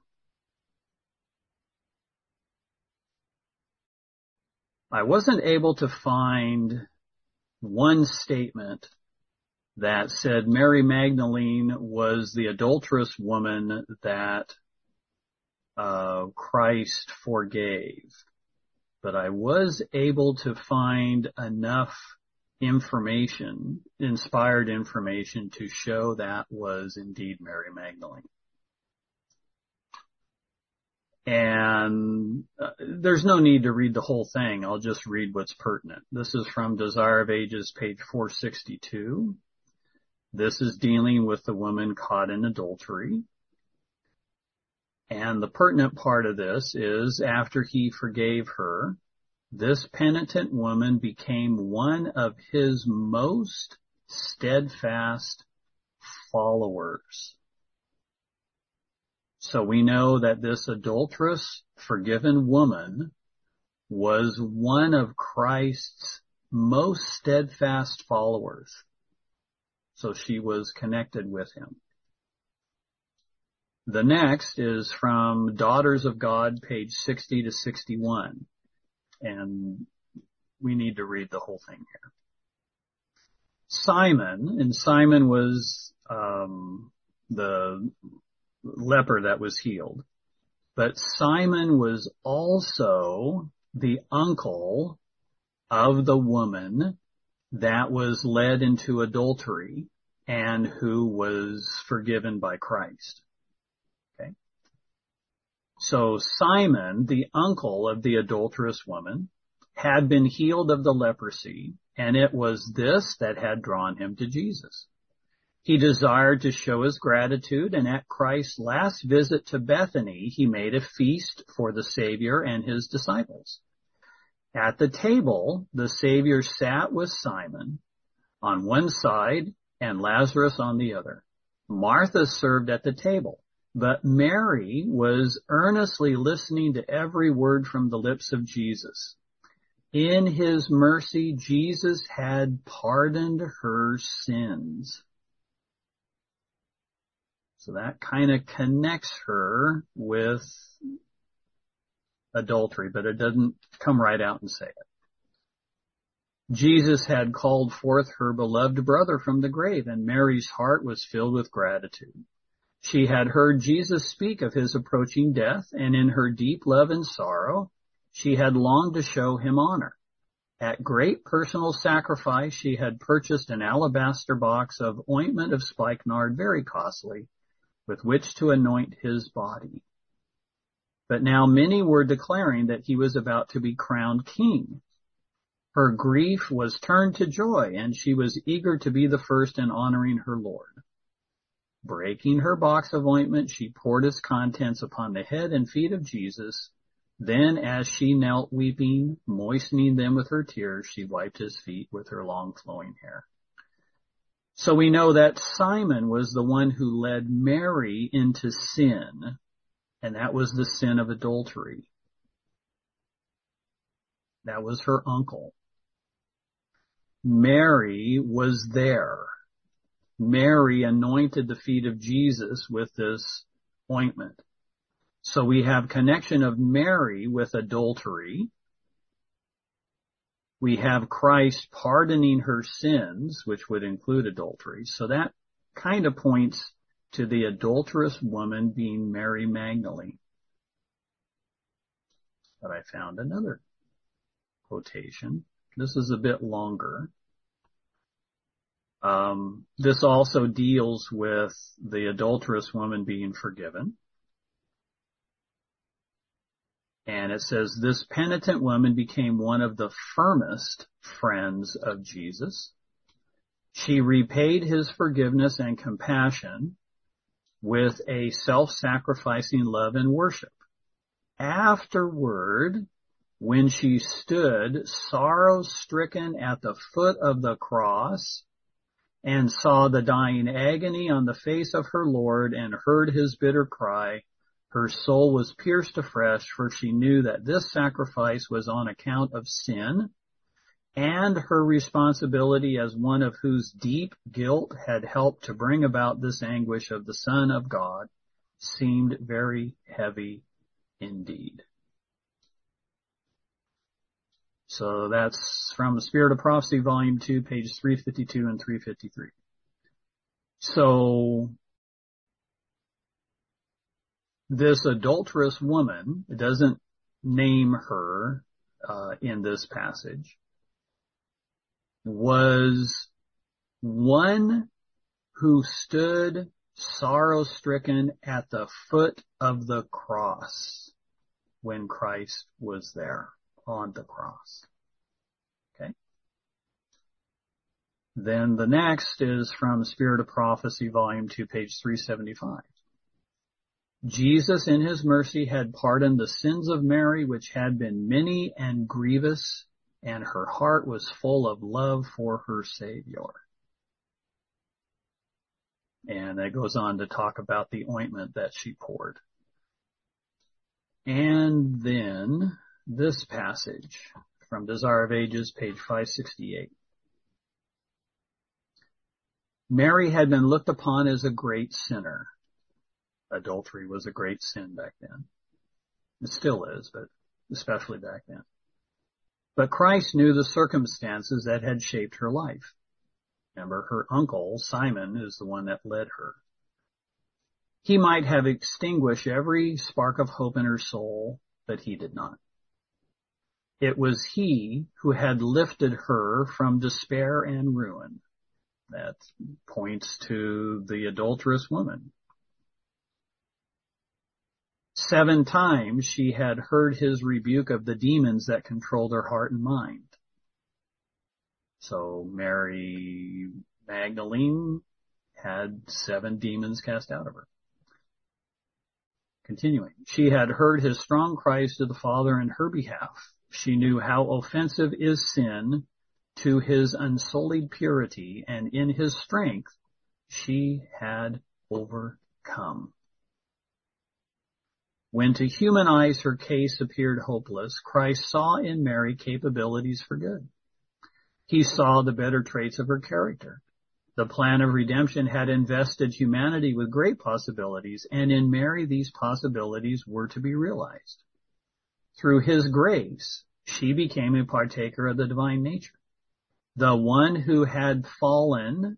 Speaker 1: I wasn't able to find one statement that said Mary Magdalene was the adulterous woman that uh, Christ forgave. But I was able to find enough information, inspired information, to show that was indeed Mary Magdalene. And uh, there's no need to read the whole thing. I'll just read what's pertinent. This is from Desire of Ages, page four sixty-two. This is dealing with the woman caught in adultery. And the pertinent part of this is, after he forgave her, this penitent woman became one of his most steadfast followers. So we know that this adulterous, forgiven woman was one of Christ's most steadfast followers. So she was connected with him. The next is from Daughters of God, page sixty to sixty-one. And we need to read the whole thing here. Simon, and Simon was um, the leper that was healed. But Simon was also the uncle of the woman that was led into adultery and who was forgiven by Christ. Okay. So Simon, the uncle of the adulterous woman, had been healed of the leprosy, and it was this that had drawn him to Jesus. He desired to show his gratitude, and at Christ's last visit to Bethany, he made a feast for the Savior and his disciples. At the table, the Savior sat with Simon on one side and Lazarus on the other. Martha served at the table, but Mary was earnestly listening to every word from the lips of Jesus. In his mercy, Jesus had pardoned her sins. So that kind of connects her with adultery, but it doesn't come right out and say it. Jesus had called forth her beloved brother from the grave, and Mary's heart was filled with gratitude. She had heard Jesus speak of his approaching death, and in her deep love and sorrow, she had longed to show him honor. At great personal sacrifice, she had purchased an alabaster box of ointment of spikenard, very costly, with which to anoint his body. But now many were declaring that he was about to be crowned king. Her grief was turned to joy, and she was eager to be the first in honoring her Lord. Breaking her box of ointment, she poured its contents upon the head and feet of Jesus. Then, as she knelt weeping, moistening them with her tears, she wiped his feet with her long flowing hair. So we know that Simon was the one who led Mary into sin, and that was the sin of adultery. That was her uncle. Mary was there. Mary anointed the feet of Jesus with this ointment. So we have connection of Mary with adultery. We have Christ pardoning her sins, which would include adultery. So that kind of points to the adulterous woman being Mary Magdalene. But I found another quotation. This is a bit longer. Um, this also deals with the adulterous woman being forgiven. And it says, this penitent woman became one of the firmest friends of Jesus. She repaid his forgiveness and compassion with a self-sacrificing love and worship. Afterward, when she stood sorrow-stricken at the foot of the cross and saw the dying agony on the face of her Lord and heard his bitter cry, her soul was pierced afresh, for she knew that this sacrifice was on account of sin, and her responsibility as one of whose deep guilt had helped to bring about this anguish of the Son of God seemed very heavy indeed. So that's from the Spirit of Prophecy, Volume two, pages three fifty-two and three fifty-three. So this adulterous woman, it doesn't name her uh, in this passage, was one who stood sorrow-stricken at the foot of the cross when Christ was there on the cross. Okay. Then the next is from Spirit of Prophecy, Volume two, page three seventy-five. Jesus in his mercy had pardoned the sins of Mary, which had been many and grievous, and her heart was full of love for her Savior. And it goes on to talk about the ointment that she poured. And then this passage from Desire of Ages, page five sixty-eight. Mary had been looked upon as a great sinner. Adultery was a great sin back then. It still is, but especially back then. But Christ knew the circumstances that had shaped her life. Remember, her uncle, Simon, is the one that led her. He might have extinguished every spark of hope in her soul, but he did not. It was he who had lifted her from despair and ruin. That points to the adulterous woman. Seven times she had heard his rebuke of the demons that controlled her heart and mind. So Mary Magdalene had seven demons cast out of her. Continuing, she had heard his strong cries to the Father in her behalf. She knew how offensive is sin to his unsullied purity, and in his strength she had overcome. When to human eyes her case appeared hopeless, Christ saw in Mary capabilities for good. He saw the better traits of her character. The plan of redemption had invested humanity with great possibilities, and in Mary these possibilities were to be realized. Through his grace, she became a partaker of the divine nature. The one who had fallen,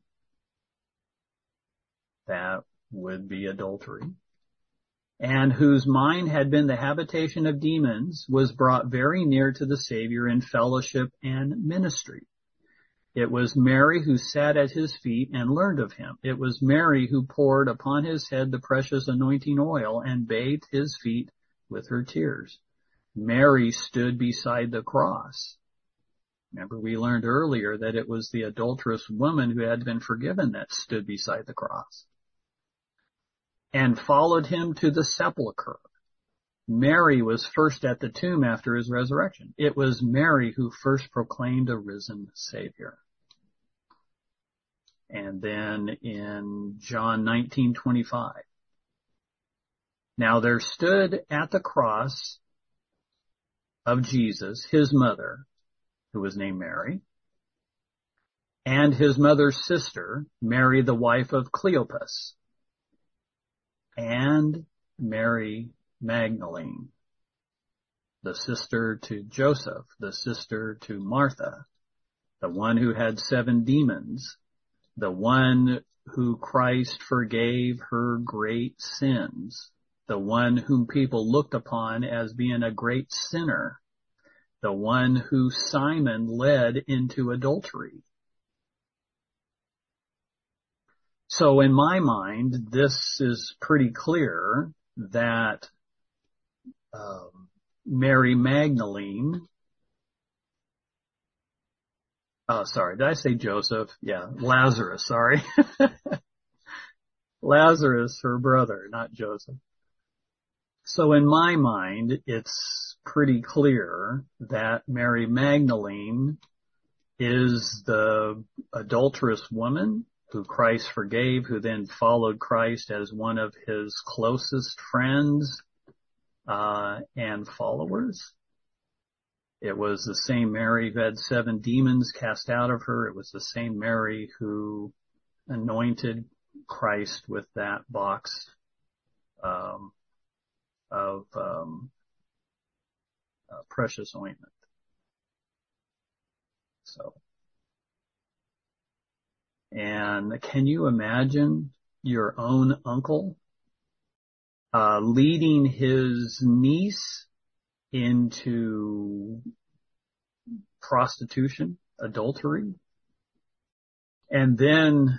Speaker 1: that would be adultery, and whose mind had been the habitation of demons, was brought very near to the Savior in fellowship and ministry. It was Mary who sat at his feet and learned of him. It was Mary who poured upon his head the precious anointing oil and bathed his feet with her tears. Mary stood beside the cross. Remember, we learned earlier that it was the adulterous woman who had been forgiven that stood beside the cross and followed him to the sepulchre. Mary was first at the tomb after his resurrection. It was Mary who first proclaimed a risen Savior. And then in John nineteen twenty-five, now there stood at the cross of Jesus his mother, who was named Mary, and his mother's sister, Mary, the wife of Cleopas, and Mary Magdalene, the sister to Joseph, the sister to Martha, the one who had seven demons, the one who Christ forgave her great sins, the one whom people looked upon as being a great sinner, the one who Simon led into adultery. So in my mind, this is pretty clear that um, Mary Magdalene, oh, sorry, did I say Joseph? Yeah, Lazarus, sorry. Lazarus, her brother, not Joseph. So in my mind, it's pretty clear that Mary Magdalene is the adulterous woman who Christ forgave, who then followed Christ as one of his closest friends uh, and followers. It was the same Mary who had seven demons cast out of her. It was the same Mary who anointed Christ with that box um, of um, uh, precious ointment. So, and can you imagine your own uncle uh, leading his niece into prostitution, adultery, and then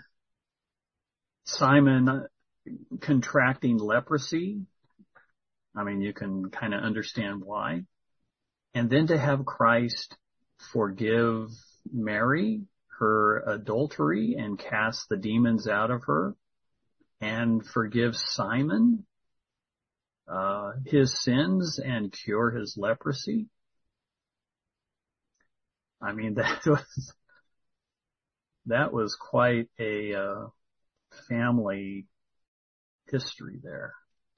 Speaker 1: Simon contracting leprosy? I mean, you can kind of understand why. And then to have Christ forgive Mary her adultery and cast the demons out of her, and forgive Simon uh, his sins and cure his leprosy. I mean, that was that was quite a uh, family history there.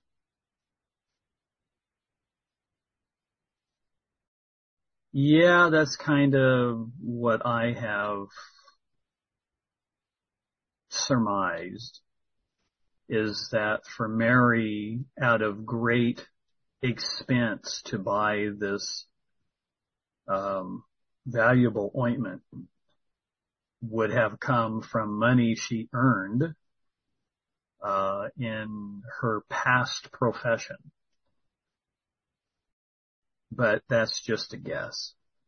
Speaker 1: Yeah, that's kind of what I have surmised is that for Mary, out of great expense to buy this um, valuable ointment, would have come from money she earned uh, in her past profession. But that's just a guess.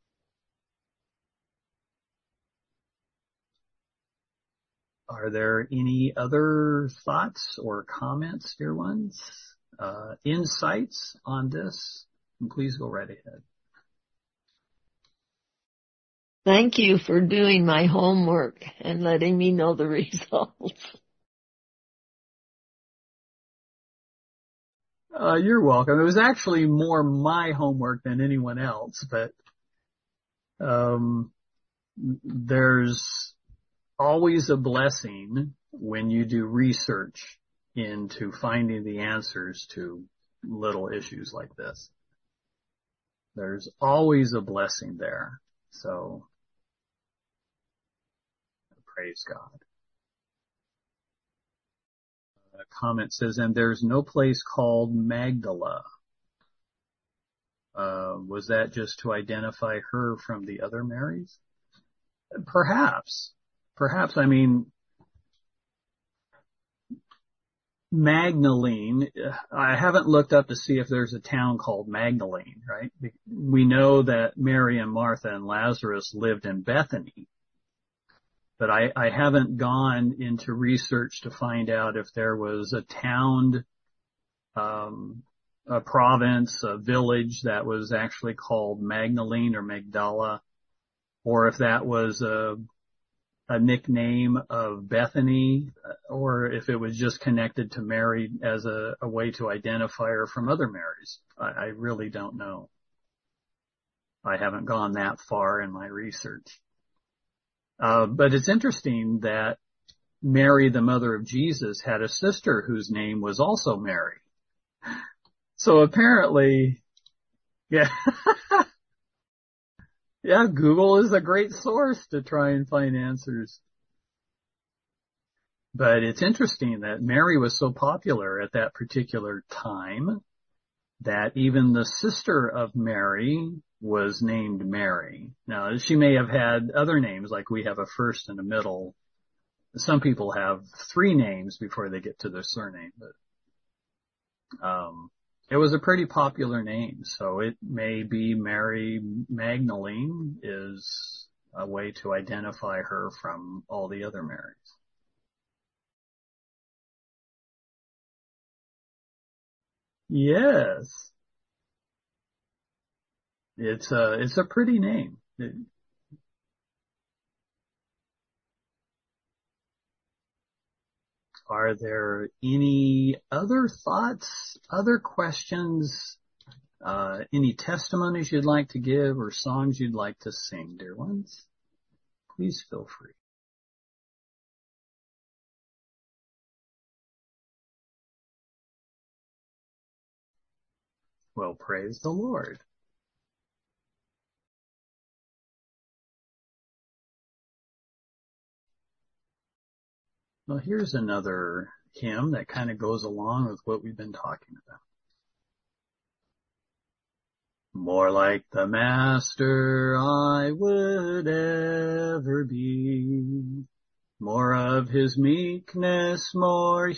Speaker 1: Are there any other thoughts or comments, dear ones? Uh, insights on this? And please go right ahead.
Speaker 4: Thank you for doing my homework and letting me know the results.
Speaker 1: Uh, you're welcome. It was actually more my homework than anyone else, but um, there's always a blessing when you do research into finding the answers to little issues like this. There's always a blessing there. So, praise God. A comment says, and there's no place called Magdala. Uh, was that just to identify her from the other Marys? Perhaps. Perhaps. I mean, Magdalene, I haven't looked up to see if there's a town called Magdalene, right? We know that Mary and Martha and Lazarus lived in Bethany. But I, I haven't gone into research to find out if there was a town, um, a province, a village that was actually called Magdalene or Magdala, or if that was a, a nickname of Bethany, or if it was just connected to Mary as a, a way to identify her from other Marys. I, I really don't know. I haven't gone that far in my research. Uh, but it's interesting that Mary, the mother of Jesus, had a sister whose name was also Mary. So apparently, yeah, yeah, Google is a great source to try and find answers. But it's interesting that Mary was so popular at that particular time that even the sister of Mary was named Mary. Now, she may have had other names, like we have a first and a middle. Some people have three names before they get to their surname, but um, it was a pretty popular name, so it may be Mary Magdalene is a way to identify her from all the other Marys. Yes. It's a, it's a pretty name. It, are there any other thoughts, other questions, uh, any testimonies you'd like to give or songs you'd like to sing, dear ones? Please feel free. Well, praise the Lord. Well, here's another hymn that kind of goes along with what we've been talking about. More like the Master I would ever be, more of his meekness, more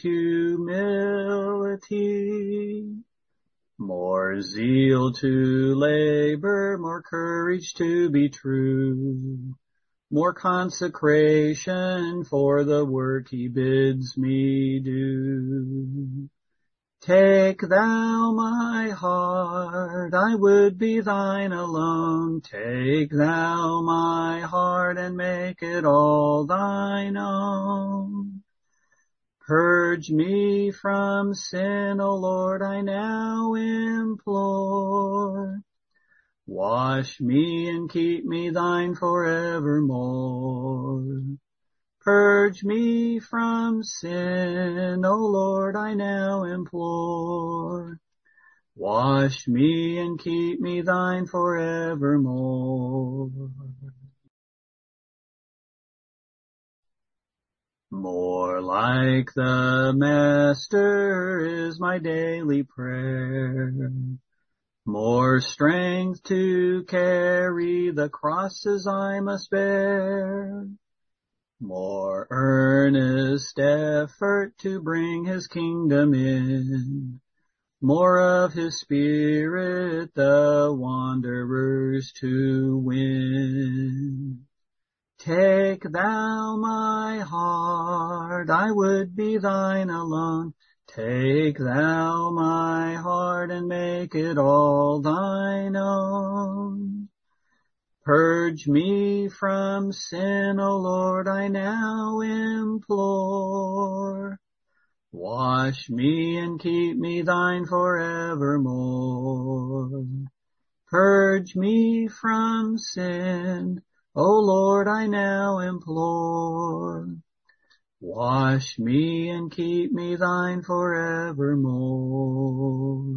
Speaker 1: humility, more zeal to labor, more courage to be true, more consecration for the work he bids me do. Take thou my heart, I would be thine alone. Take thou my heart and make it all thine own. Purge me from sin, O Lord, I now implore. Wash me and keep me thine forevermore. Purge me from sin, O Lord, I now implore. Wash me and keep me thine forevermore. More like the Master is my daily prayer. More strength to carry the crosses I must bear. More earnest effort to bring his kingdom in. More of his spirit the wanderers to win. Take thou my heart, I would be thine alone. Take thou my heart and make it all thine own. Purge me from sin, O Lord, I now implore. Wash me and keep me thine forevermore. Purge me from sin, O Lord, I now implore. Wash me and keep me thine forevermore.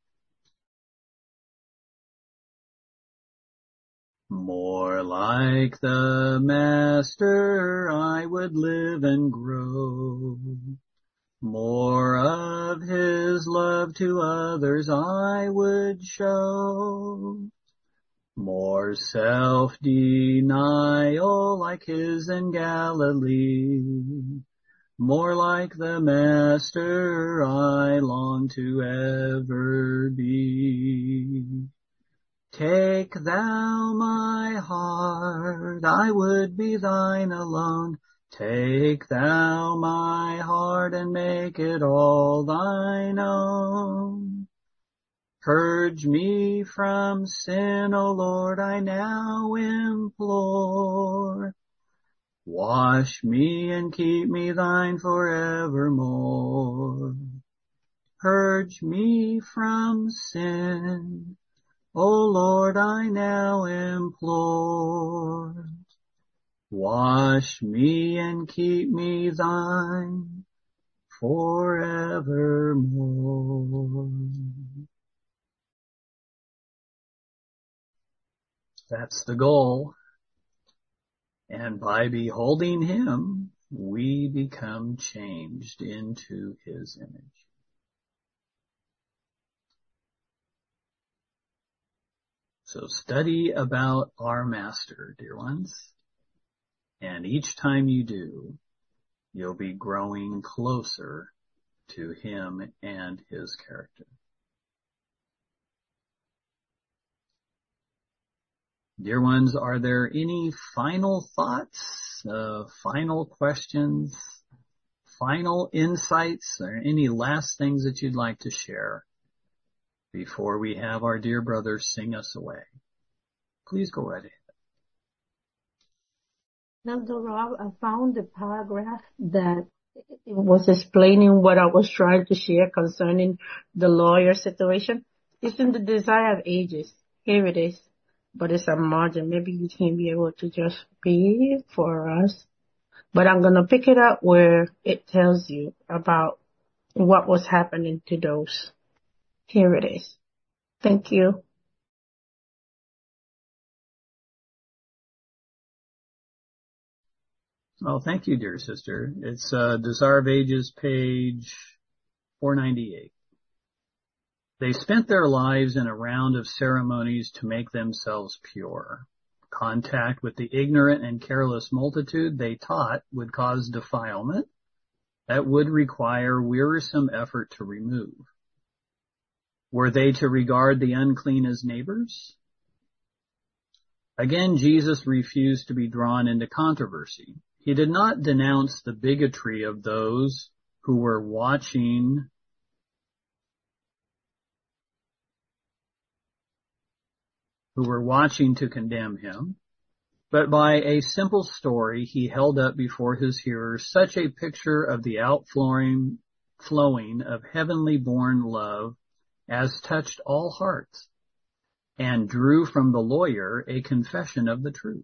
Speaker 1: More like the Master I would live and grow. More of his love to others I would show. More self-denial like his in Galilee. More like the Master I long to ever be. Take thou my heart, I would be thine alone. Take thou my heart and make it all thine own. Purge me from sin, O Lord, I now implore. Wash me and keep me thine forevermore. Purge me from sin, O Lord, I now implore. Wash me and keep me thine forevermore. That's the goal. And by beholding him, we become changed into his image. So study about our Master, dear ones. And each time you do, you'll be growing closer to him and his character. Dear ones, are there any final thoughts, uh, final questions, final insights, or any last things that you'd like to share before we have our dear brother sing us away? Please go right ahead.
Speaker 3: Now, Rob, I found the paragraph that it was explaining what I was trying to share concerning the lawyer situation. It's in the Desire of Ages. Here it is. But it's a margin. Maybe you can be able to just read it for us. But I'm going to pick it up where it tells you about what was happening to those. Here it is. Thank you.
Speaker 1: Oh, thank you, dear sister. It's uh, Desire of Ages, page four ninety-eight. They spent their lives in a round of ceremonies to make themselves pure. Contact with the ignorant and careless multitude they taught would cause defilement that would require wearisome effort to remove. Were they to regard the unclean as neighbors? Again, Jesus refused to be drawn into controversy. He did not denounce the bigotry of those who were watching who were watching to condemn him, but by a simple story he held up before his hearers such a picture of the outflowing flowing of heavenly born love as touched all hearts and drew from the lawyer a confession of the truth.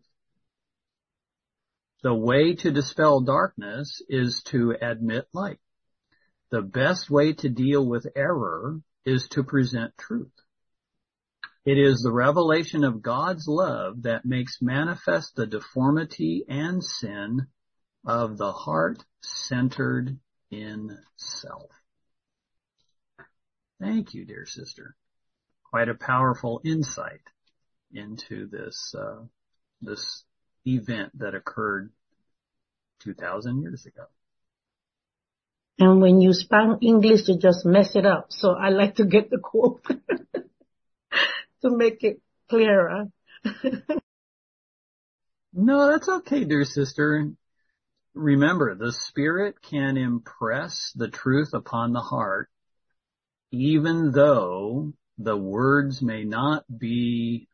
Speaker 1: The way to dispel darkness is to admit light. The best way to deal with error is to present truth. It is the revelation of God's love that makes manifest the deformity and sin of the heart centered in self. Thank you, dear sister. Quite a powerful insight into this, uh, this event that occurred two thousand years ago.
Speaker 3: And when you speak English, you just mess it up. So I like to get the quote to make it clearer.
Speaker 1: No, that's okay, dear sister. Remember, the Spirit can impress the truth upon the heart, even though the words may not be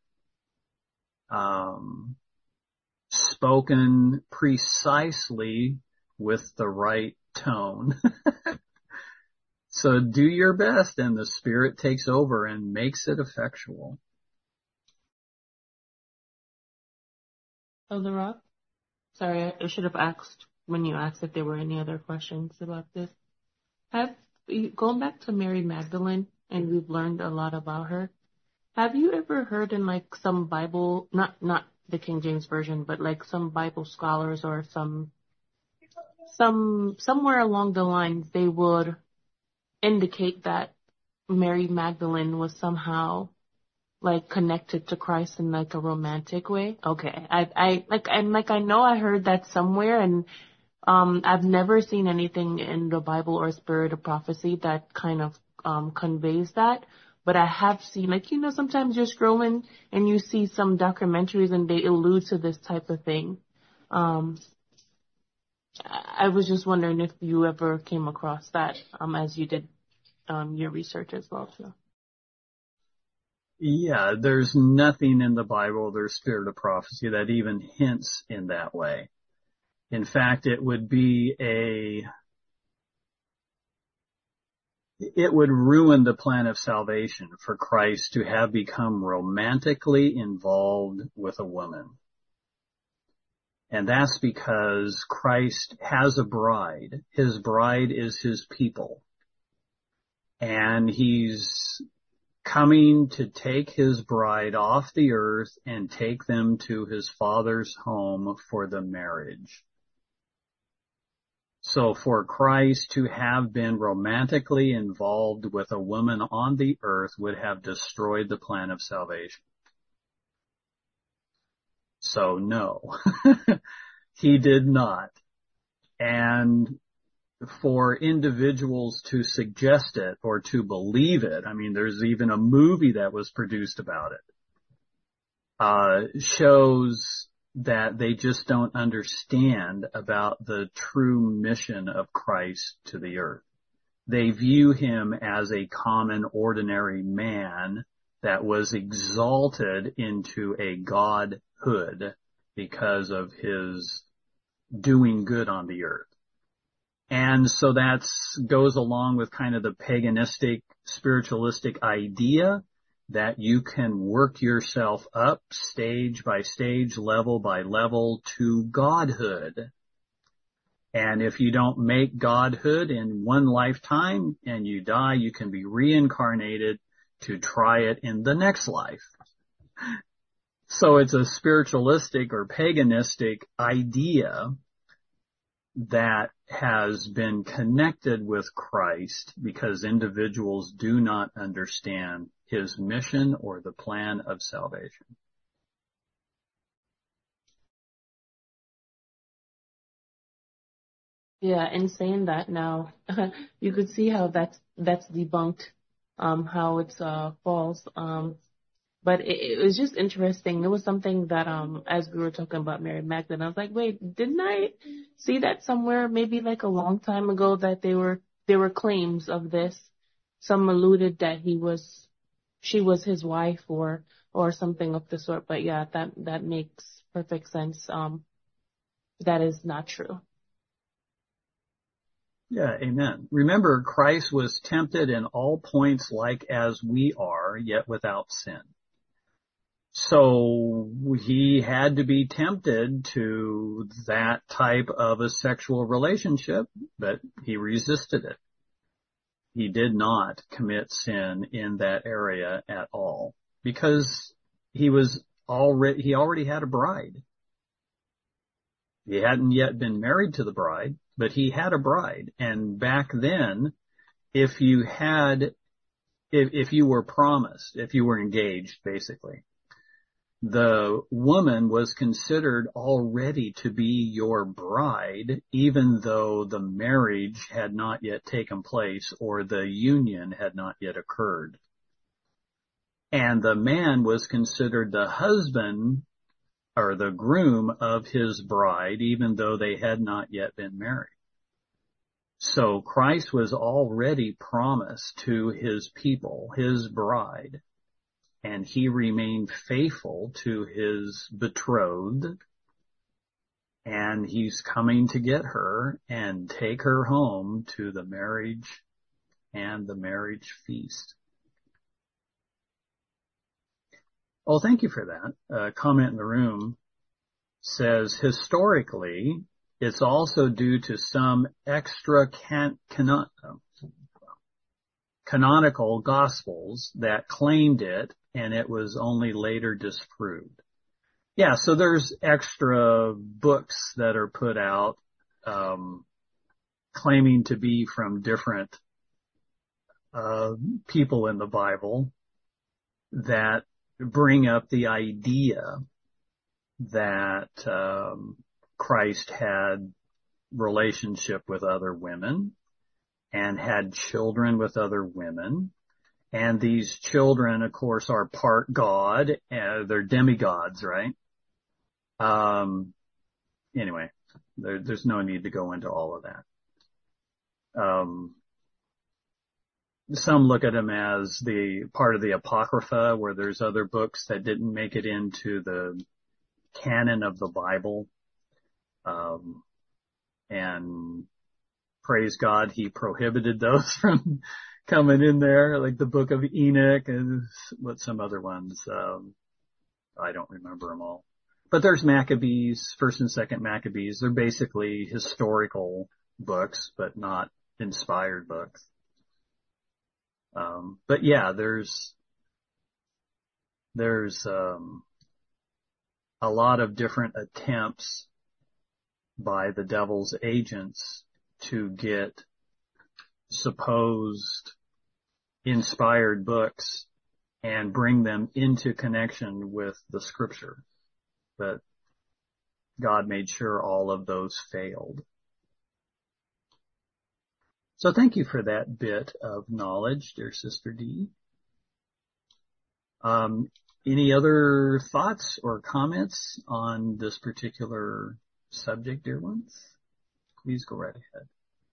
Speaker 1: um, spoken precisely with the right tone. So do your best, and the Spirit takes over and makes it effectual.
Speaker 5: Elder Rob? Sorry, I, I should have asked when you asked if there were any other questions about this. Have going back to Mary Magdalene, and we've learned a lot about her. Have you ever heard in like some Bible, not not the King James Version, but like some Bible scholars or some some somewhere along the lines they would indicate that Mary Magdalene was somehow like connected to Christ in like a romantic way? Okay, I I like and like I know I heard that somewhere, and um I've never seen anything in the Bible or Spirit of Prophecy that kind of um conveys that. But I have seen, like, you know, sometimes you're scrolling and you see some documentaries and they allude to this type of thing. Um, I was just wondering if you ever came across that um, as you did um, your research as well, too.
Speaker 1: Yeah, there's nothing in the Bible, there's Spirit of Prophecy that even hints in that way. In fact, it would be a It would ruin the plan of salvation for Christ to have become romantically involved with a woman. And that's because Christ has a bride. His bride is his people. And he's coming to take his bride off the earth and take them to his Father's home for the marriage. So for Christ to have been romantically involved with a woman on the earth would have destroyed the plan of salvation. So no, he did not. And for individuals to suggest it or to believe it, I mean, there's even a movie that was produced about it, uh, shows that they just don't understand about the true mission of Christ to the earth. They view him as a common, ordinary man that was exalted into a godhood because of his doing good on the earth. And so that goes along with kind of the paganistic, spiritualistic idea that you can work yourself up stage by stage, level by level to godhood. And if you don't make godhood in one lifetime and you die, you can be reincarnated to try it in the next life. So it's a spiritualistic or paganistic idea that has been connected with Christ because individuals do not understand his mission or the plan of salvation.
Speaker 5: Yeah, in saying that now, you could see how that's that's debunked, um, how it's uh, false. Um, but it, it was just interesting. It was something that, um, as we were talking about Mary Magdalene, I was like, wait, didn't I see that somewhere? Maybe like a long time ago that they were there were claims of this. Some alluded that he was, she was his wife or or something of the sort. But yeah, that that makes perfect sense. Um, that is not true.
Speaker 1: Yeah, amen. Remember, Christ was tempted in all points like as we are, yet without sin. So he had to be tempted to that type of a sexual relationship, but he resisted it. He did not commit sin in that area at all because he was already, he already had a bride. He hadn't yet been married to the bride, but he had a bride. And back then, if you had, if, if you were promised, if you were engaged, basically, the woman was considered already to be your bride, even though the marriage had not yet taken place or the union had not yet occurred. And the man was considered the husband or the groom of his bride, even though they had not yet been married. So Christ was already promised to his people, his bride, and he remained faithful to his betrothed, and he's coming to get her and take her home to the marriage and the marriage feast. Oh, thank you for that. A comment in the room says, historically, it's also due to some extra can, canon, canonical gospels that claimed it, and it was only later disproved. Yeah, so there's extra books that are put out um, claiming to be from different uh, people in the Bible that bring up the idea that um, Christ had relationship with other women and had children with other women. And these children, of course, are part God. Uh, they're demigods, right? Um, anyway, there, there's no need to go into all of that. Um, Some look at them as the part of the Apocrypha, where there's other books that didn't make it into the canon of the Bible. Um, and praise God, he prohibited those from coming in there, like the Book of Enoch and what some other ones. Um, I don't remember them all. But there's Maccabees, First and Second Maccabees. They're basically historical books, but not inspired books. Um, but yeah, there's, there's, um, a lot of different attempts by the devil's agents to get supposed inspired books and bring them into connection with the scripture. But God made sure all of those failed. So thank you for that bit of knowledge, dear Sister D. Um, any other thoughts or comments on this particular subject, dear ones? Please go right ahead.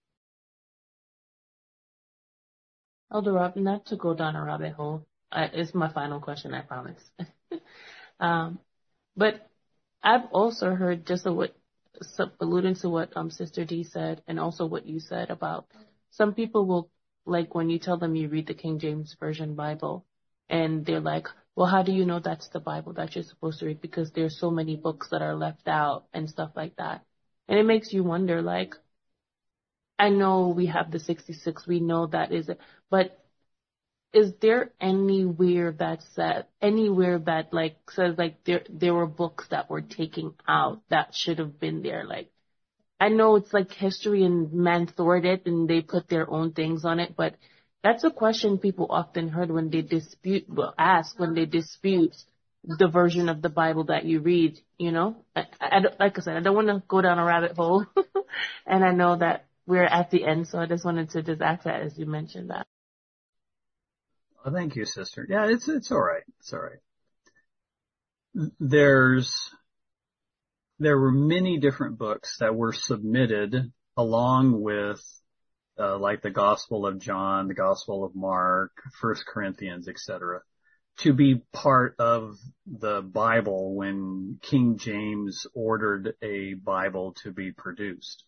Speaker 5: Elder Rob, not to go down a rabbit hole, I, it's my final question, I promise. um, but I've also heard, just a, what, alluding to what um, Sister D said, and also what you said about some people will, like when you tell them you read the King James Version Bible, and they're like, well, how do you know that's the Bible that you're supposed to read? Because there's so many books that are left out and stuff like that. And it makes you wonder, like, I know we have the sixty-six, we know that is it, but is there anywhere that said, anywhere that like says like there, there were books that were taken out that should have been there? Like, I know it's like history and man thwarted it and they put their own things on it, but that's a question people often heard when they dispute, well, ask when they dispute the version of the Bible that you read, you know? I, I, like I said, I don't want to go down a rabbit hole, and I know that we're at the end, so I just wanted to just ask that as you mentioned that.
Speaker 1: Oh, thank you, sister. Yeah, it's it's all right. It's all right. There's there were many different books that were submitted along with uh, like the Gospel of John, the Gospel of Mark, First Corinthians, et cetera, to be part of the Bible when King James ordered a Bible to be produced.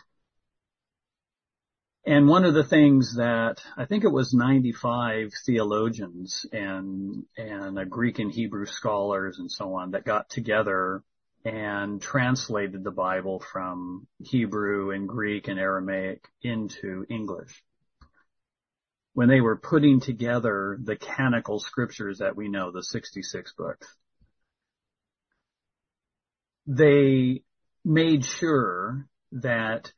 Speaker 1: And one of the things that I think it was ninety-five theologians and and a Greek and Hebrew scholars and so on that got together and translated the Bible from Hebrew and Greek and Aramaic into English. When they were putting together the canonical scriptures that we know, the sixty-six books, they made sure that,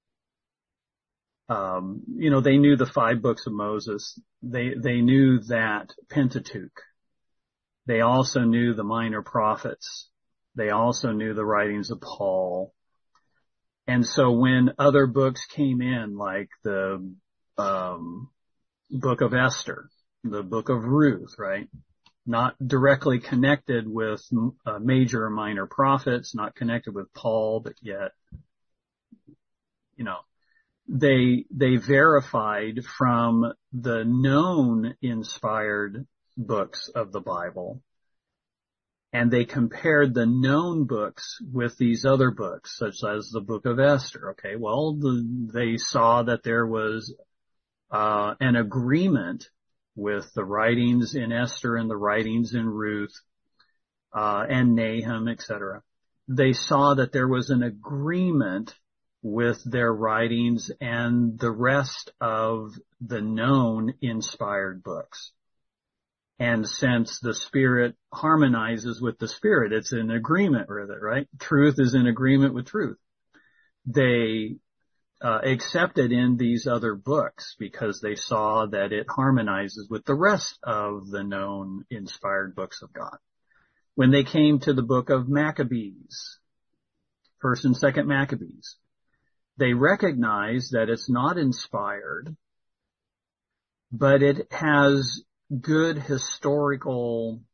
Speaker 1: um, you know, they knew the five books of Moses. They, they knew that Pentateuch. They also knew the minor prophets. They also knew the writings of Paul. And so when other books came in, like the, um, book of Esther, the book of Ruth, right? Not directly connected with uh, major or minor prophets, not connected with Paul, but yet, you know, they, they verified from the known inspired books of the Bible, and they compared the known books with these other books, such as the book of Esther. Okay, well, the, they saw that there was uh, an agreement with the writings in Esther and the writings in Ruth, uh, and Nahum, et cetera. They saw that there was an agreement with their writings and the rest of the known inspired books. And since the Spirit harmonizes with the Spirit, it's in agreement with it, right? Truth is in agreement with truth. They uh, accepted in these other books because they saw that it harmonizes with the rest of the known inspired books of God. When they came to the book of Maccabees, First and Second Maccabees, they recognized that it's not inspired, but it has good historical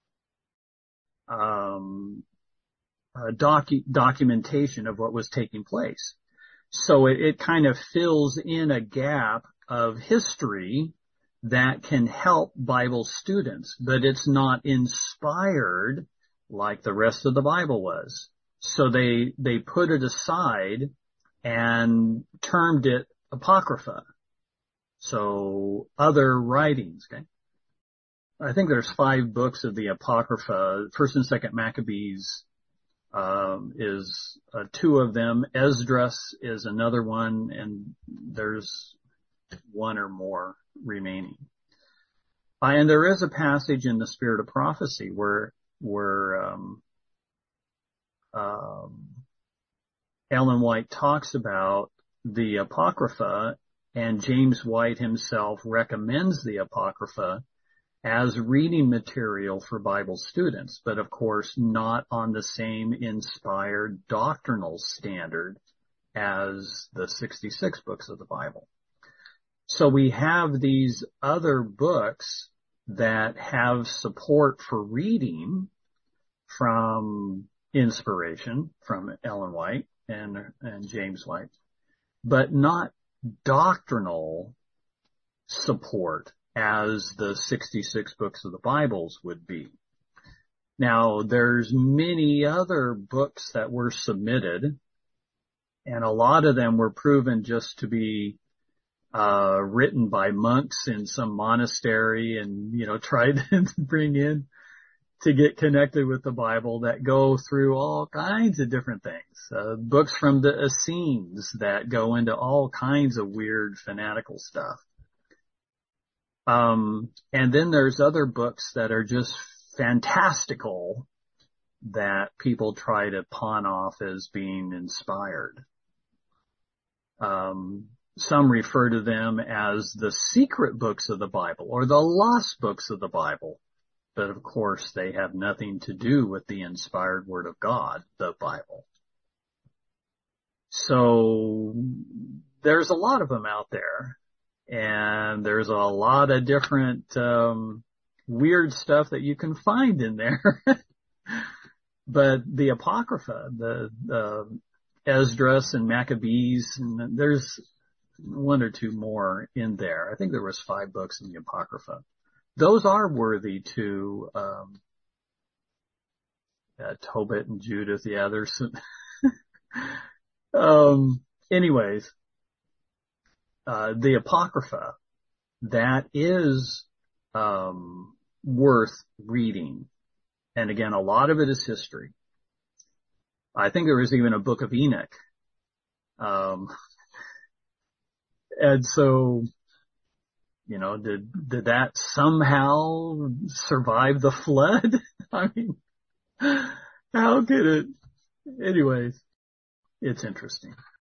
Speaker 1: um, uh, docu- documentation of what was taking place. So it, it kind of fills in a gap of history that can help Bible students, but it's not inspired like the rest of the Bible was. So they they put it aside and termed it Apocrypha. So other writings, okay? I think there's five books of the Apocrypha. First and Second Maccabees um, is uh, two of them. Esdras is another one, and there's one or more remaining. Uh, and there is a passage in the Spirit of Prophecy where where um, um, Ellen White talks about the Apocrypha, and James White himself recommends the Apocrypha as reading material for Bible students, but of course not on the same inspired doctrinal standard as the sixty-six books of the Bible. So we have these other books that have support for reading from inspiration from Ellen White and, and James White, but not doctrinal support as the sixty-six books of the Bibles would be. Now, there's many other books that were submitted, and a lot of them were proven just to be uh written by monks in some monastery and, you know, tried to bring in to get connected with the Bible, that go through all kinds of different things. Uh, books from the Essenes that go into all kinds of weird fanatical stuff. Um, and then there's other books that are just fantastical that people try to pawn off as being inspired. Um, some refer to them as the secret books of the Bible or the lost books of the Bible. But of course, they have nothing to do with the inspired Word of God, the Bible. So there's a lot of them out there. And there's a lot of different um weird stuff that you can find in there. But the Apocrypha, the uh, Esdras and Maccabees, and there's one or two more in there. I think there was five books in the Apocrypha. Those are worthy to um uh, Tobit and Judith. Yeah, there's some um anyways, uh the Apocrypha, that is um worth reading. And again, a lot of it is history. I think there is even a book of Enoch. Um and so, you know, did did that somehow survive the flood? I mean, how could it? Anyways, it's interesting.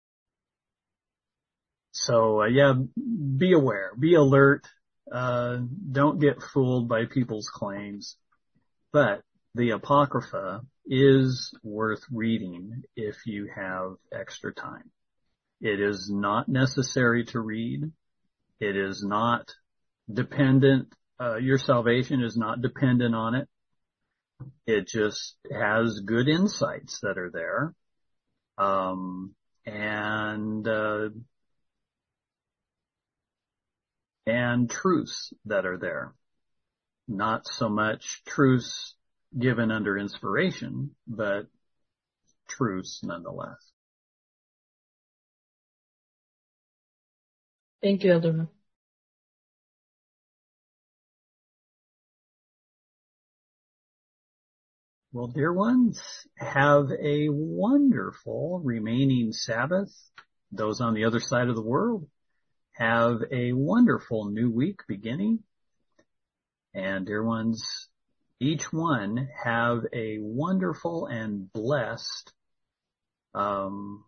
Speaker 1: So, uh, yeah, be aware, be alert. Uh, don't get fooled by people's claims. But the Apocrypha is worth reading if you have extra time. It is not necessary to read. It is not dependent, uh, your salvation is not dependent on it. It just has good insights that are there. Um, and, uh, and truths that are there. Not so much truths given under inspiration, but truths nonetheless.
Speaker 5: Thank you, Elder.
Speaker 1: Well, dear ones, have a wonderful remaining Sabbath. Those on the other side of the world, have a wonderful new week beginning. And dear ones, each one have a wonderful and blessed um,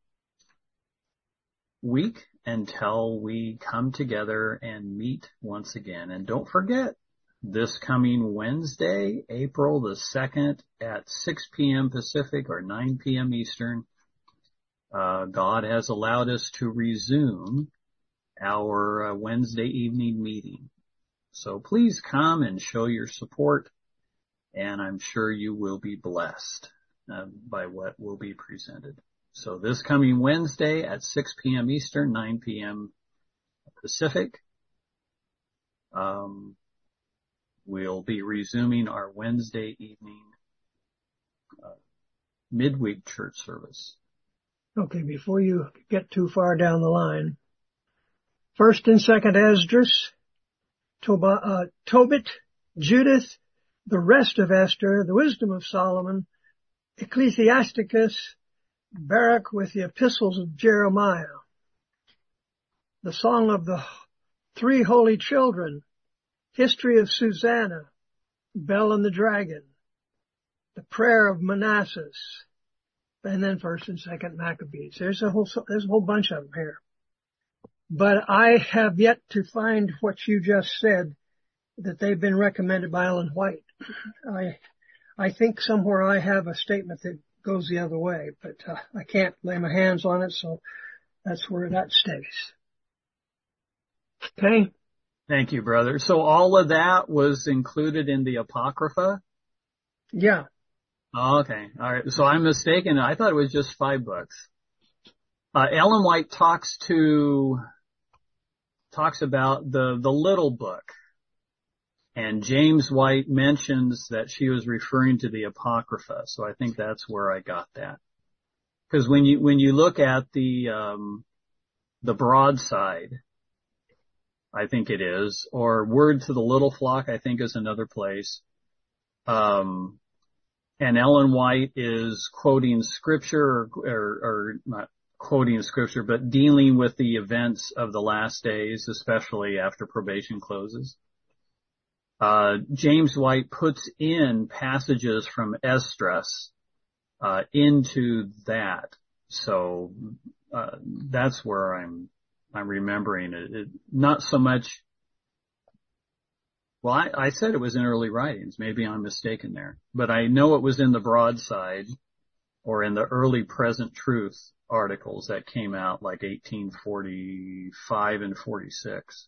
Speaker 1: week until we come together and meet once again. And don't forget, this coming Wednesday, April the second at six p.m. Pacific or nine p.m. Eastern, uh, God has allowed us to resume our uh, Wednesday evening meeting. So please come and show your support, and I'm sure you will be blessed uh, by what will be presented. So this coming Wednesday at six p.m. Eastern, nine p.m. Pacific, um, we'll be resuming our Wednesday evening uh, midweek church service.
Speaker 6: Okay, before you get too far down the line, First and Second Esdras, Tob- uh, Tobit, Judith, the rest of Esther, the Wisdom of Solomon, Ecclesiasticus, Baruch with the epistles of Jeremiah, the Song of the Three Holy Children, History of Susanna, Bel and the Dragon, the Prayer of Manasses, and then First and Second Maccabees. There's a whole there's a whole bunch of them here. But I have yet to find what you just said, that they've been recommended by Ellen White. I I think somewhere I have a statement that goes the other way, but uh, I can't lay my hands on it, so that's where that stays. Okay?
Speaker 1: Thank you, brother. So all of that was included in the Apocrypha?
Speaker 6: Yeah.
Speaker 1: Oh, okay. All right. So I'm mistaken. I thought it was just five books. Uh, Ellen White talks to, talks about the, the little book. And James White mentions that she was referring to the Apocrypha. So I think that's where I got that. Because when you, when you look at the, um, the broadside, I think it is, or Word to the Little Flock, I think is another place. Um, and Ellen White is quoting scripture or, or, or not quoting scripture, but dealing with the events of the last days, especially after probation closes. Uh, James White puts in passages from Esdras, uh, into that. So, uh, that's where I'm, I'm remembering it. it not so much, well, I, I said it was in early writings. Maybe I'm mistaken there, but I know it was in the broadside or in the early Present Truth articles that came out like eighteen forty-five and forty-six.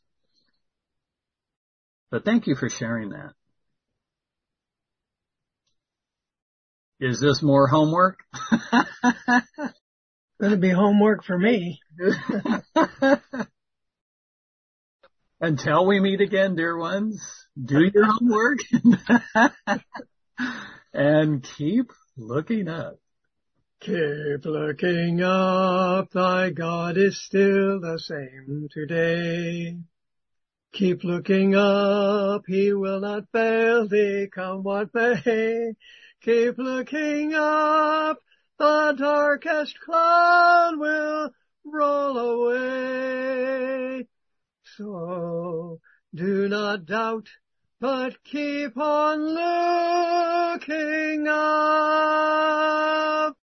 Speaker 1: But thank you for sharing that. Is this more homework?
Speaker 6: Going to be homework for me.
Speaker 1: Until we meet again, dear ones, do your homework and keep looking up.
Speaker 6: Keep looking up, thy God is still the same today. Keep looking up, he will not fail thee, come what may. Keep looking up, the darkest cloud will roll away. So do not doubt, but keep on looking up.